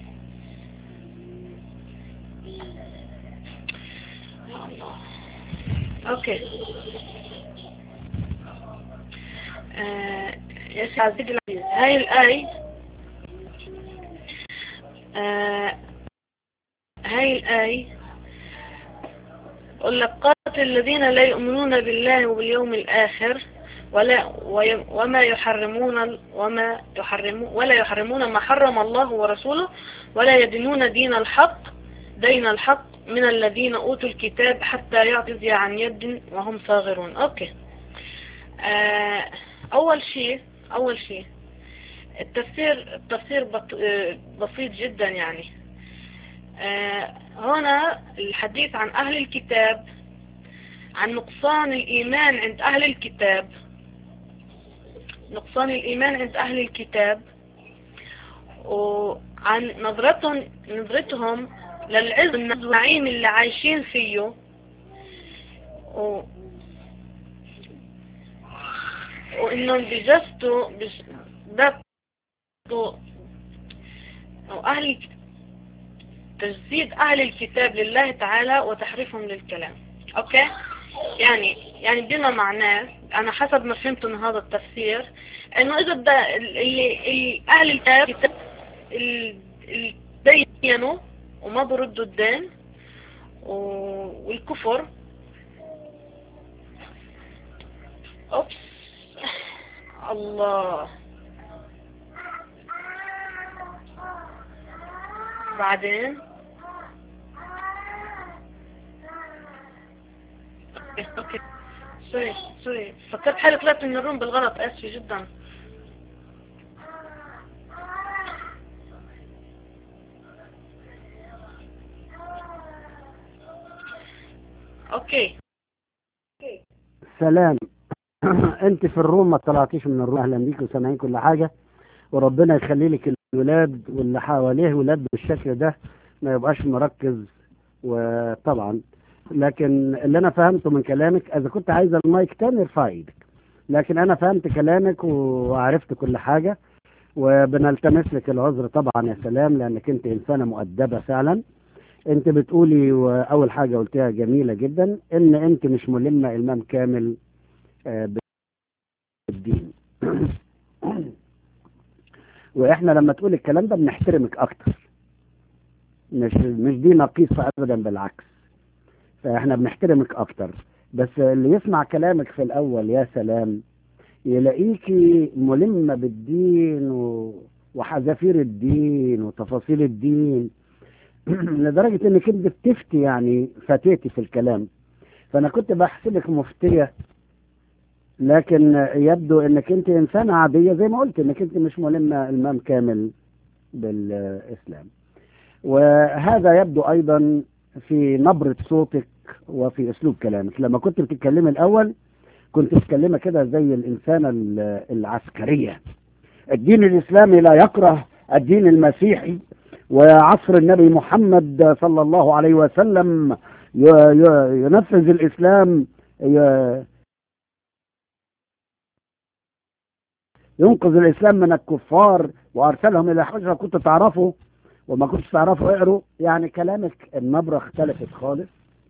اوكي، يا سيدي عزيزي العزيز، هاي الآية قل لك قاتل الذين لا يؤمنون بالله وباليوم الآخر ولا يحرمون ما حرم الله ورسوله ولا يدينون دين الحق من الذين أوتوا الكتاب حتى يعطوا الجزية عن يد وهم صاغرون. أوكي، أول شيء التفسير بسيط جدا. يعني هنا الحديث عن أهل الكتاب، عن نقصان الإيمان عند أهل الكتاب، وعن نظرتهم للعز والنعيم اللي عايشين فيه، وإنهم بيجسدوا تجسيد أهل الكتاب لله تعالى وتحريفهم للكلام. أوكي، يعني بما معناه، أنا حسب ما فهمت من هذا التفسير، إنه إذا أهل الكتاب دينوا وما بردوا الدين والكفر، اوبس. الله. بعدين اوكي. سوري فكرت حالي طلعت من الروم بالغلط، اسفة جدا. اوكي سلام. انت في الروم ما طلعتيش من الروم. اهلا بيك وسامعين كل حاجة، وربنا يخلي لك الولاد واللي حواليه ولاد بالشكل ده ما يبقاش مركز. وطبعا لكن اللي انا فهمته من كلامك، اذا كنت عايزه المايك تاني ارفع ايدك، لكن انا فهمت كلامك وعرفت كل حاجة، وبنلتمس لك العذر طبعا يا سلام، لانك انت انسانة مؤدبة فعلا. انت بتقولي، واول حاجة قلتها جميلة جدا، ان انت مش ملمة المام كامل بالدين. واحنا لما تقول الكلام ده بنحترمك اكتر، مش دي نقيصة ابدا، بالعكس، فاحنا بنحترمك اكتر. بس اللي يسمع كلامك في الاول يا سلام يلاقيكي ملمة بالدين وحذافير الدين وتفاصيل الدين لدرجة انك انت بتفتي، يعني فتيتي في الكلام. فانا كنت بحسبك مفتية، لكن يبدو انك انت انسانة عادية زي ما قلت، انك انت مش ملمة المام كامل بالاسلام. وهذا يبدو ايضا في نبرة صوتك وفي اسلوب كلامك. لما كنت بتتكلمي الاول كنت بتتكلمي كده زي الانسانة العسكرية. الدين الاسلامي لا يكره الدين المسيحي، وعصر النبي محمد صلى الله عليه وسلم ينفذ الاسلام، ينقذ الاسلام من الكفار وارسلهم الى حجرة. كنت تعرفوا وما كنتش تعرفوا اقروا. يعني كلامك النبرة اختلفت خالص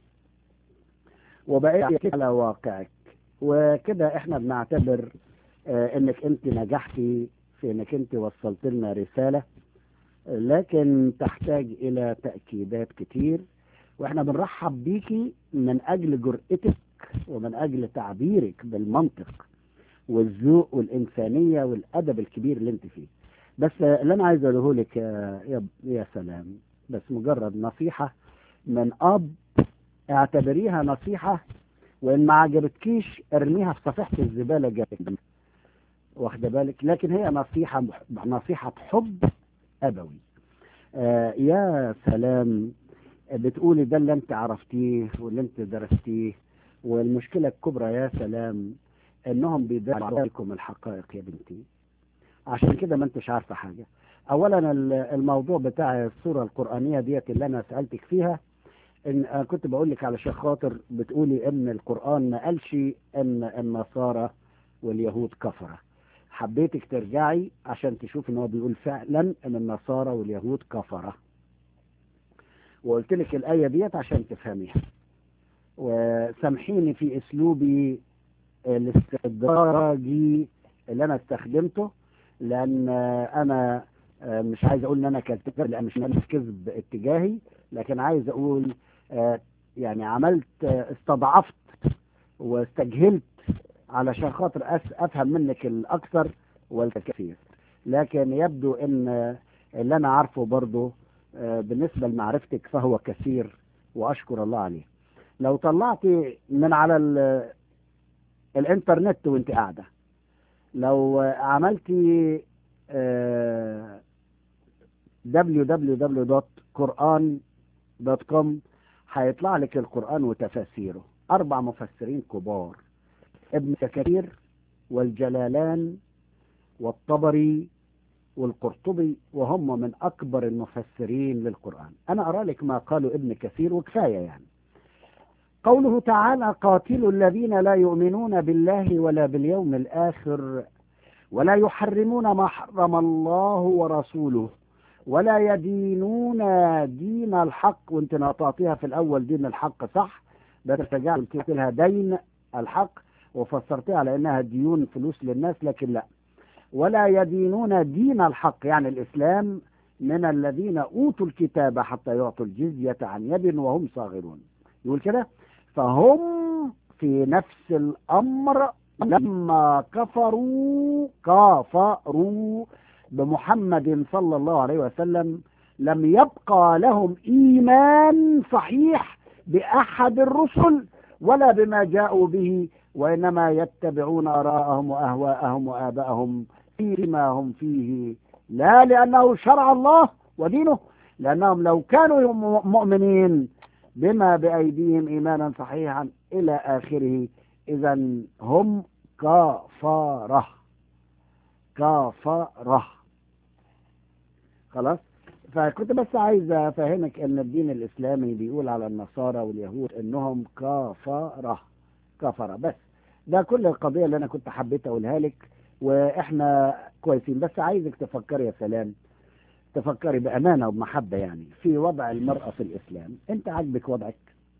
وبقيت على واقعك، وكده احنا بنعتبر انك انت نجحتي في انك انت وصلت لنا رسالة، لكن تحتاج الى تأكيدات كتير. واحنا بنرحب بيكي من اجل جرأتك ومن اجل تعبيرك بالمنطق والذوق والإنسانية والأدب الكبير اللي انت فيه. بس اللي أنا عايز أقوله لك يا سلام، بس مجرد نصيحة من أب، اعتبريها نصيحة، وإن ما عجبتكيش ارميها في صفيحة الزبالة جدا، واخده بالك. لكن هي نصيحة حب أبوي. يا سلام، بتقولي ده اللي انت عرفتيه واللي انت درستيه، والمشكلة الكبرى يا سلام انهم بيدعوا عليكم الحقائق يا بنتي، عشان كده ما انتش عارفة حاجة. اولا الموضوع بتاع السورة القرآنية ديت اللي انا سألتك فيها، ان انا كنت بقول لك علشان خاطر بتقولي ان القرآن ما قالش ان النصارى واليهود كفرة. حبيتك ترجعي عشان تشوف ان هو بيقول فعلا ان النصارى واليهود كفرة، وقلت لك الآية ديت عشان تفهميها. وسامحيني في اسلوبي الاستدراجي اللي انا استخدمته، لان انا مش عايز اقول ان انا كذاب، لان مش كذب اتجاهي، لكن عايز اقول يعني عملت استضعفت واستجهلت علشان خاطر افهم منك الاكثر والكثير. لكن يبدو ان اللي انا عارفه برضه بالنسبة لمعرفتك فهو كثير، واشكر الله عليه. لو طلعتي من على الانترنت وانت قاعدة، لو عملتي www.quran.com هيطلع لك القرآن وتفاسيره. 4 مفسرين كبار، ابن كثير والجلالان والطبري والقرطبي، وهم من أكبر المفسرين للقرآن. أنا أرى لك ما قالوا ابن كثير وكفاية. يعني قوله تعالى: قاتلوا الذين لا يؤمنون بالله ولا باليوم الآخر ولا يحرمون ما حرم الله ورسوله ولا يدينون دين الحق. وانت نطعتيها في الأول دين الحق صح، بس قلت لها دين الحق وفسرتها على أنها ديون فلوس للناس، لكن لا، ولا يدينون دين الحق يعني الإسلام من الذين أوتوا الكتاب حتى يعطوا الجزية عن يد وهم صاغرون. يقول كده، فهم في نفس الأمر لما كفروا بمحمد صلى الله عليه وسلم لم يبقى لهم إيمان صحيح بأحد الرسل ولا بما جاءوا به، وإنما يتبعون آراءهم وأهواءهم وآباءهم فيما هم فيه، لا لأنه شرع الله ودينه، لأنهم لو كانوا مؤمنين بما بأيديهم إيمانا صحيحا إلى آخره إذا هم كفرة. خلاص. فكنت بس عايز أفهمك أن الدين الإسلامي بيقول على النصارى واليهود أنهم كفرة. بس ده كل القضية اللي أنا كنت حبيت أقولها لك، وإحنا كويسين. بس عايزك تفكري يا سلام، تفكري بأمانة وبمحبة يعني في وضع المرأة في الإسلام. أنت عاجبك وضعك؟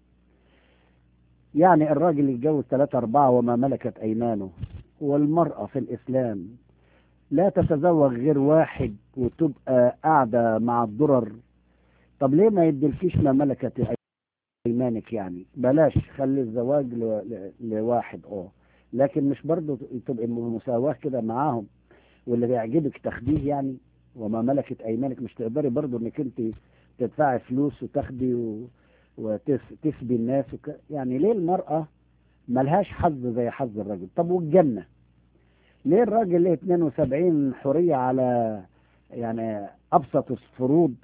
يعني الراجل يتجوز 3 4 وما ملكت أيمانه، والمرأة في الإسلام لا تتزوج غير واحد وتبقى قاعدة مع الضرر. طب ليه ما يدلكيش ما ملكت أيمانك؟ يعني بلاش، خلي الزواج لواحد لكن مش برضو تبقى مساواة كده معاهم، واللي بيعجبك تاخديه يعني، وما ملكت أيمانك مش تقدري برضو انك انت تدفعي فلوس وتاخدي وتسبي الناس يعني ليه المرأة ملهاش حظ زي حظ الرجل؟ طب والجنة ليه الراجل ليه 72 حرية على يعني أبسط الفروض،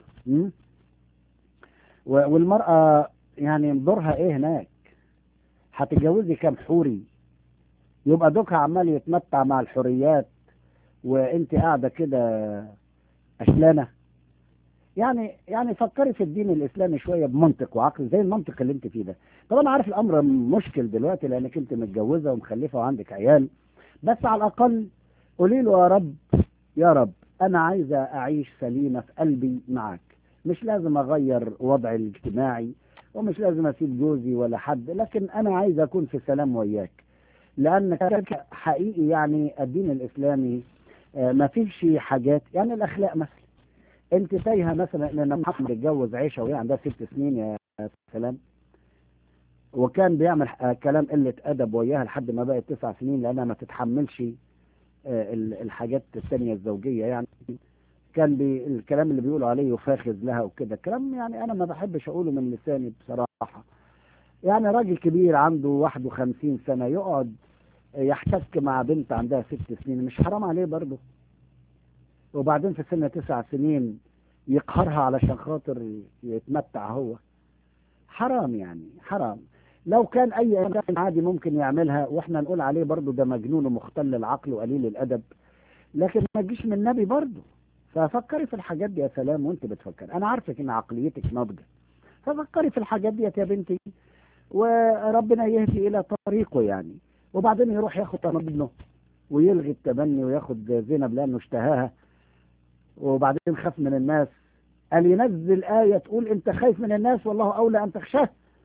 والمرأة يعني دورها ايه هناك؟ هتتجوزي كام حوري؟ يبقى دوكها عمال يتمتع مع الحريات وانت قاعدة كده أشلانة. يعني فكري في الدين الإسلامي شوية بمنطق وعقل زي المنطق اللي انت فيه ده. طبعا عارف الأمر مشكل دلوقتي لأنك انت متجوزة ومخلفة وعندك عيال، بس على الأقل قولي له يا رب أنا عايزة أعيش سليمة في قلبي معك، مش لازم أغير وضعي الاجتماعي ومش لازم أسيب جوزي ولا حد، لكن أنا عايزة أكون في سلام وياك. لأن حقيقي يعني الدين الإسلامي ما فيش حاجات يعني الأخلاق مثلا. انت تايهه مثلا ان محمد اتجوز عيشه وهي عندها 6 سنين يا سلام، وكان بيعمل كلام قله ادب وياها لحد ما بقت 9 سنين لانها ما تتحملش الحاجات الثانيه الزوجيه يعني. كان الكلام اللي بيقولوا عليه يفاخذ لها وكده كلام يعني انا ما بحبش اقوله من لساني بصراحه. يعني راجل كبير عنده 51 سنه يقعد يحتك مع بنت عندها 6 سنين، مش حرام عليه برضه؟ وبعدين في سن 9 سنين يقهرها علشان خاطر يتمتع هو؟ حرام يعني حرام. لو كان اي انسان عادي ممكن يعملها واحنا نقول عليه برضه ده مجنون ومختل العقل وقليل الادب، لكن ما تجيش من النبي برضه. ففكري في الحاجات دي يا سلام وانت بتفكر، انا عارفك ان عقليتك ناضجه، ففكري في الحاجات دي يا بنتي وربنا يهدي الى طريقه يعني. وبعدين يروح ياخد ابنه ويلغي التبني وياخد زينب لانه اشتهاها، وبعدين خاف من الناس، قال ينزل آية تقول انت خايف من الناس والله أولى أن تخشاه،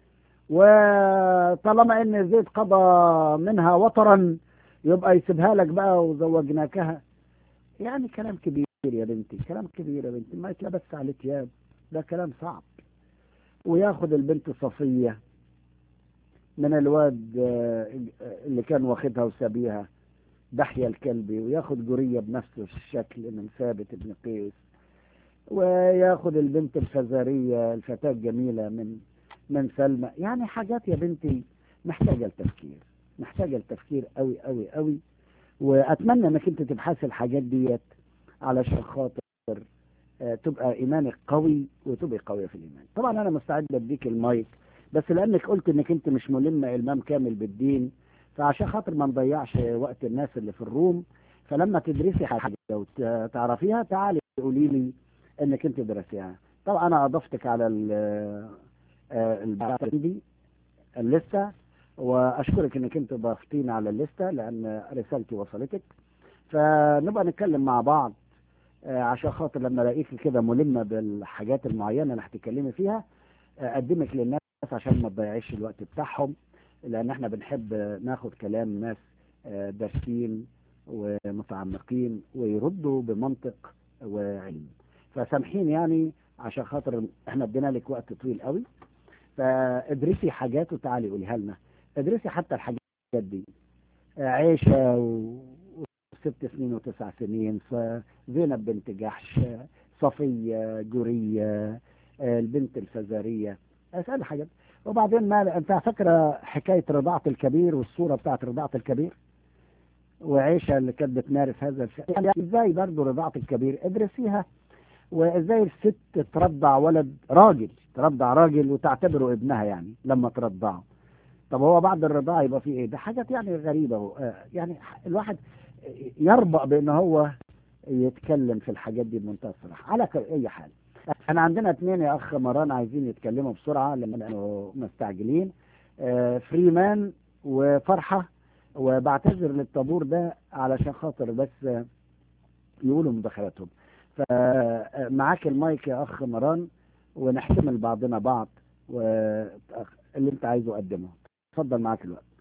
وطالما ان زيد قضى منها وطرا يبقى يسيبها لك بقى وزوجناكها. يعني كلام كبير يا بنتي، كلام كبير يا بنتي، ما يتلبس على ثياب، ده كلام صعب. وياخد البنت صفية من الواد اللي كان واخدها وسابيها دحية الكلبي، وياخد جورية بنفس الشكل من ثابت بن قيس، وياخد البنت الفزارية الفتاة الجميلة من سلمى. يعني حاجات يا بنتي محتاجة التفكير، محتاجة التفكير قوي قوي قوي. وأتمنى أنك أنت تبحثي الحاجات ديت علشان خاطر تبقى إيمانك قوي وتبقى قوية في الإيمان. طبعا أنا مستعد أديك المايك، بس لأنك قلت أنك أنت مش ملمة إلمام كامل بالدين، فعشان خاطر ما نضيعش وقت الناس اللي في الروم، فلما تدرسي حاجة وتعرفيها تعالي قولي لي انك انت درسيها. طبعا انا اضفتك على دي الليسته، واشكرك انك انت ضافتيني على الليسته لان رسالتي وصلتك. فنبقى نتكلم مع بعض عشان خاطر لما الاقيك كده ملمه بالحاجات المعينه اللي هتتكلمي فيها اقدمك للناس عشان ما تضيعيش الوقت بتاعهم، لان احنا بنحب ناخد كلام ناس دارسين ومتعمقين ويردوا بمنطق وعلم. فسامحين يعني عشان خاطر احنا ادينا لك وقت طويل قوي، فادرسي حاجات وتعالي قوليها لنا. ادرسي حتى الحاجات دي عيشة وست سنين وتسع سنين، زينب بنت جحش، صفية، جورية، البنت الفزارية، أسأل حاجات. وبعدين ما أنت فاكرة حكاية رضاعة الكبير والصورة بتاعت رضاعة الكبير وعيشة اللي كانت بتمارس هذا الشيء؟ يعني ازاي برضه رضاعة الكبير ادرسيها، وازاي الست ترضع ولد راجل، ترضع راجل وتعتبره ابنها يعني لما ترضعه. طب هو بعد الرضاعة يبقى فيه ايه؟ ده حاجات يعني غريبة. يعني الواحد يربأ بان هو يتكلم في الحاجات دي بمنتهى الصراحة. على اي حال، احنا عندنا اتنين يا اخ مران عايزين يتكلموا بسرعة لانه مستعجلين، فريمان وفرحة. وبعتذر للطابور ده علشان خاطر بس يقولوا مداخلاتهم. فمعاك المايك يا اخ مران، ونحتمل بعضنا بعض، واللي انت عايزه قدمه. اتفضل، معاك الوقت.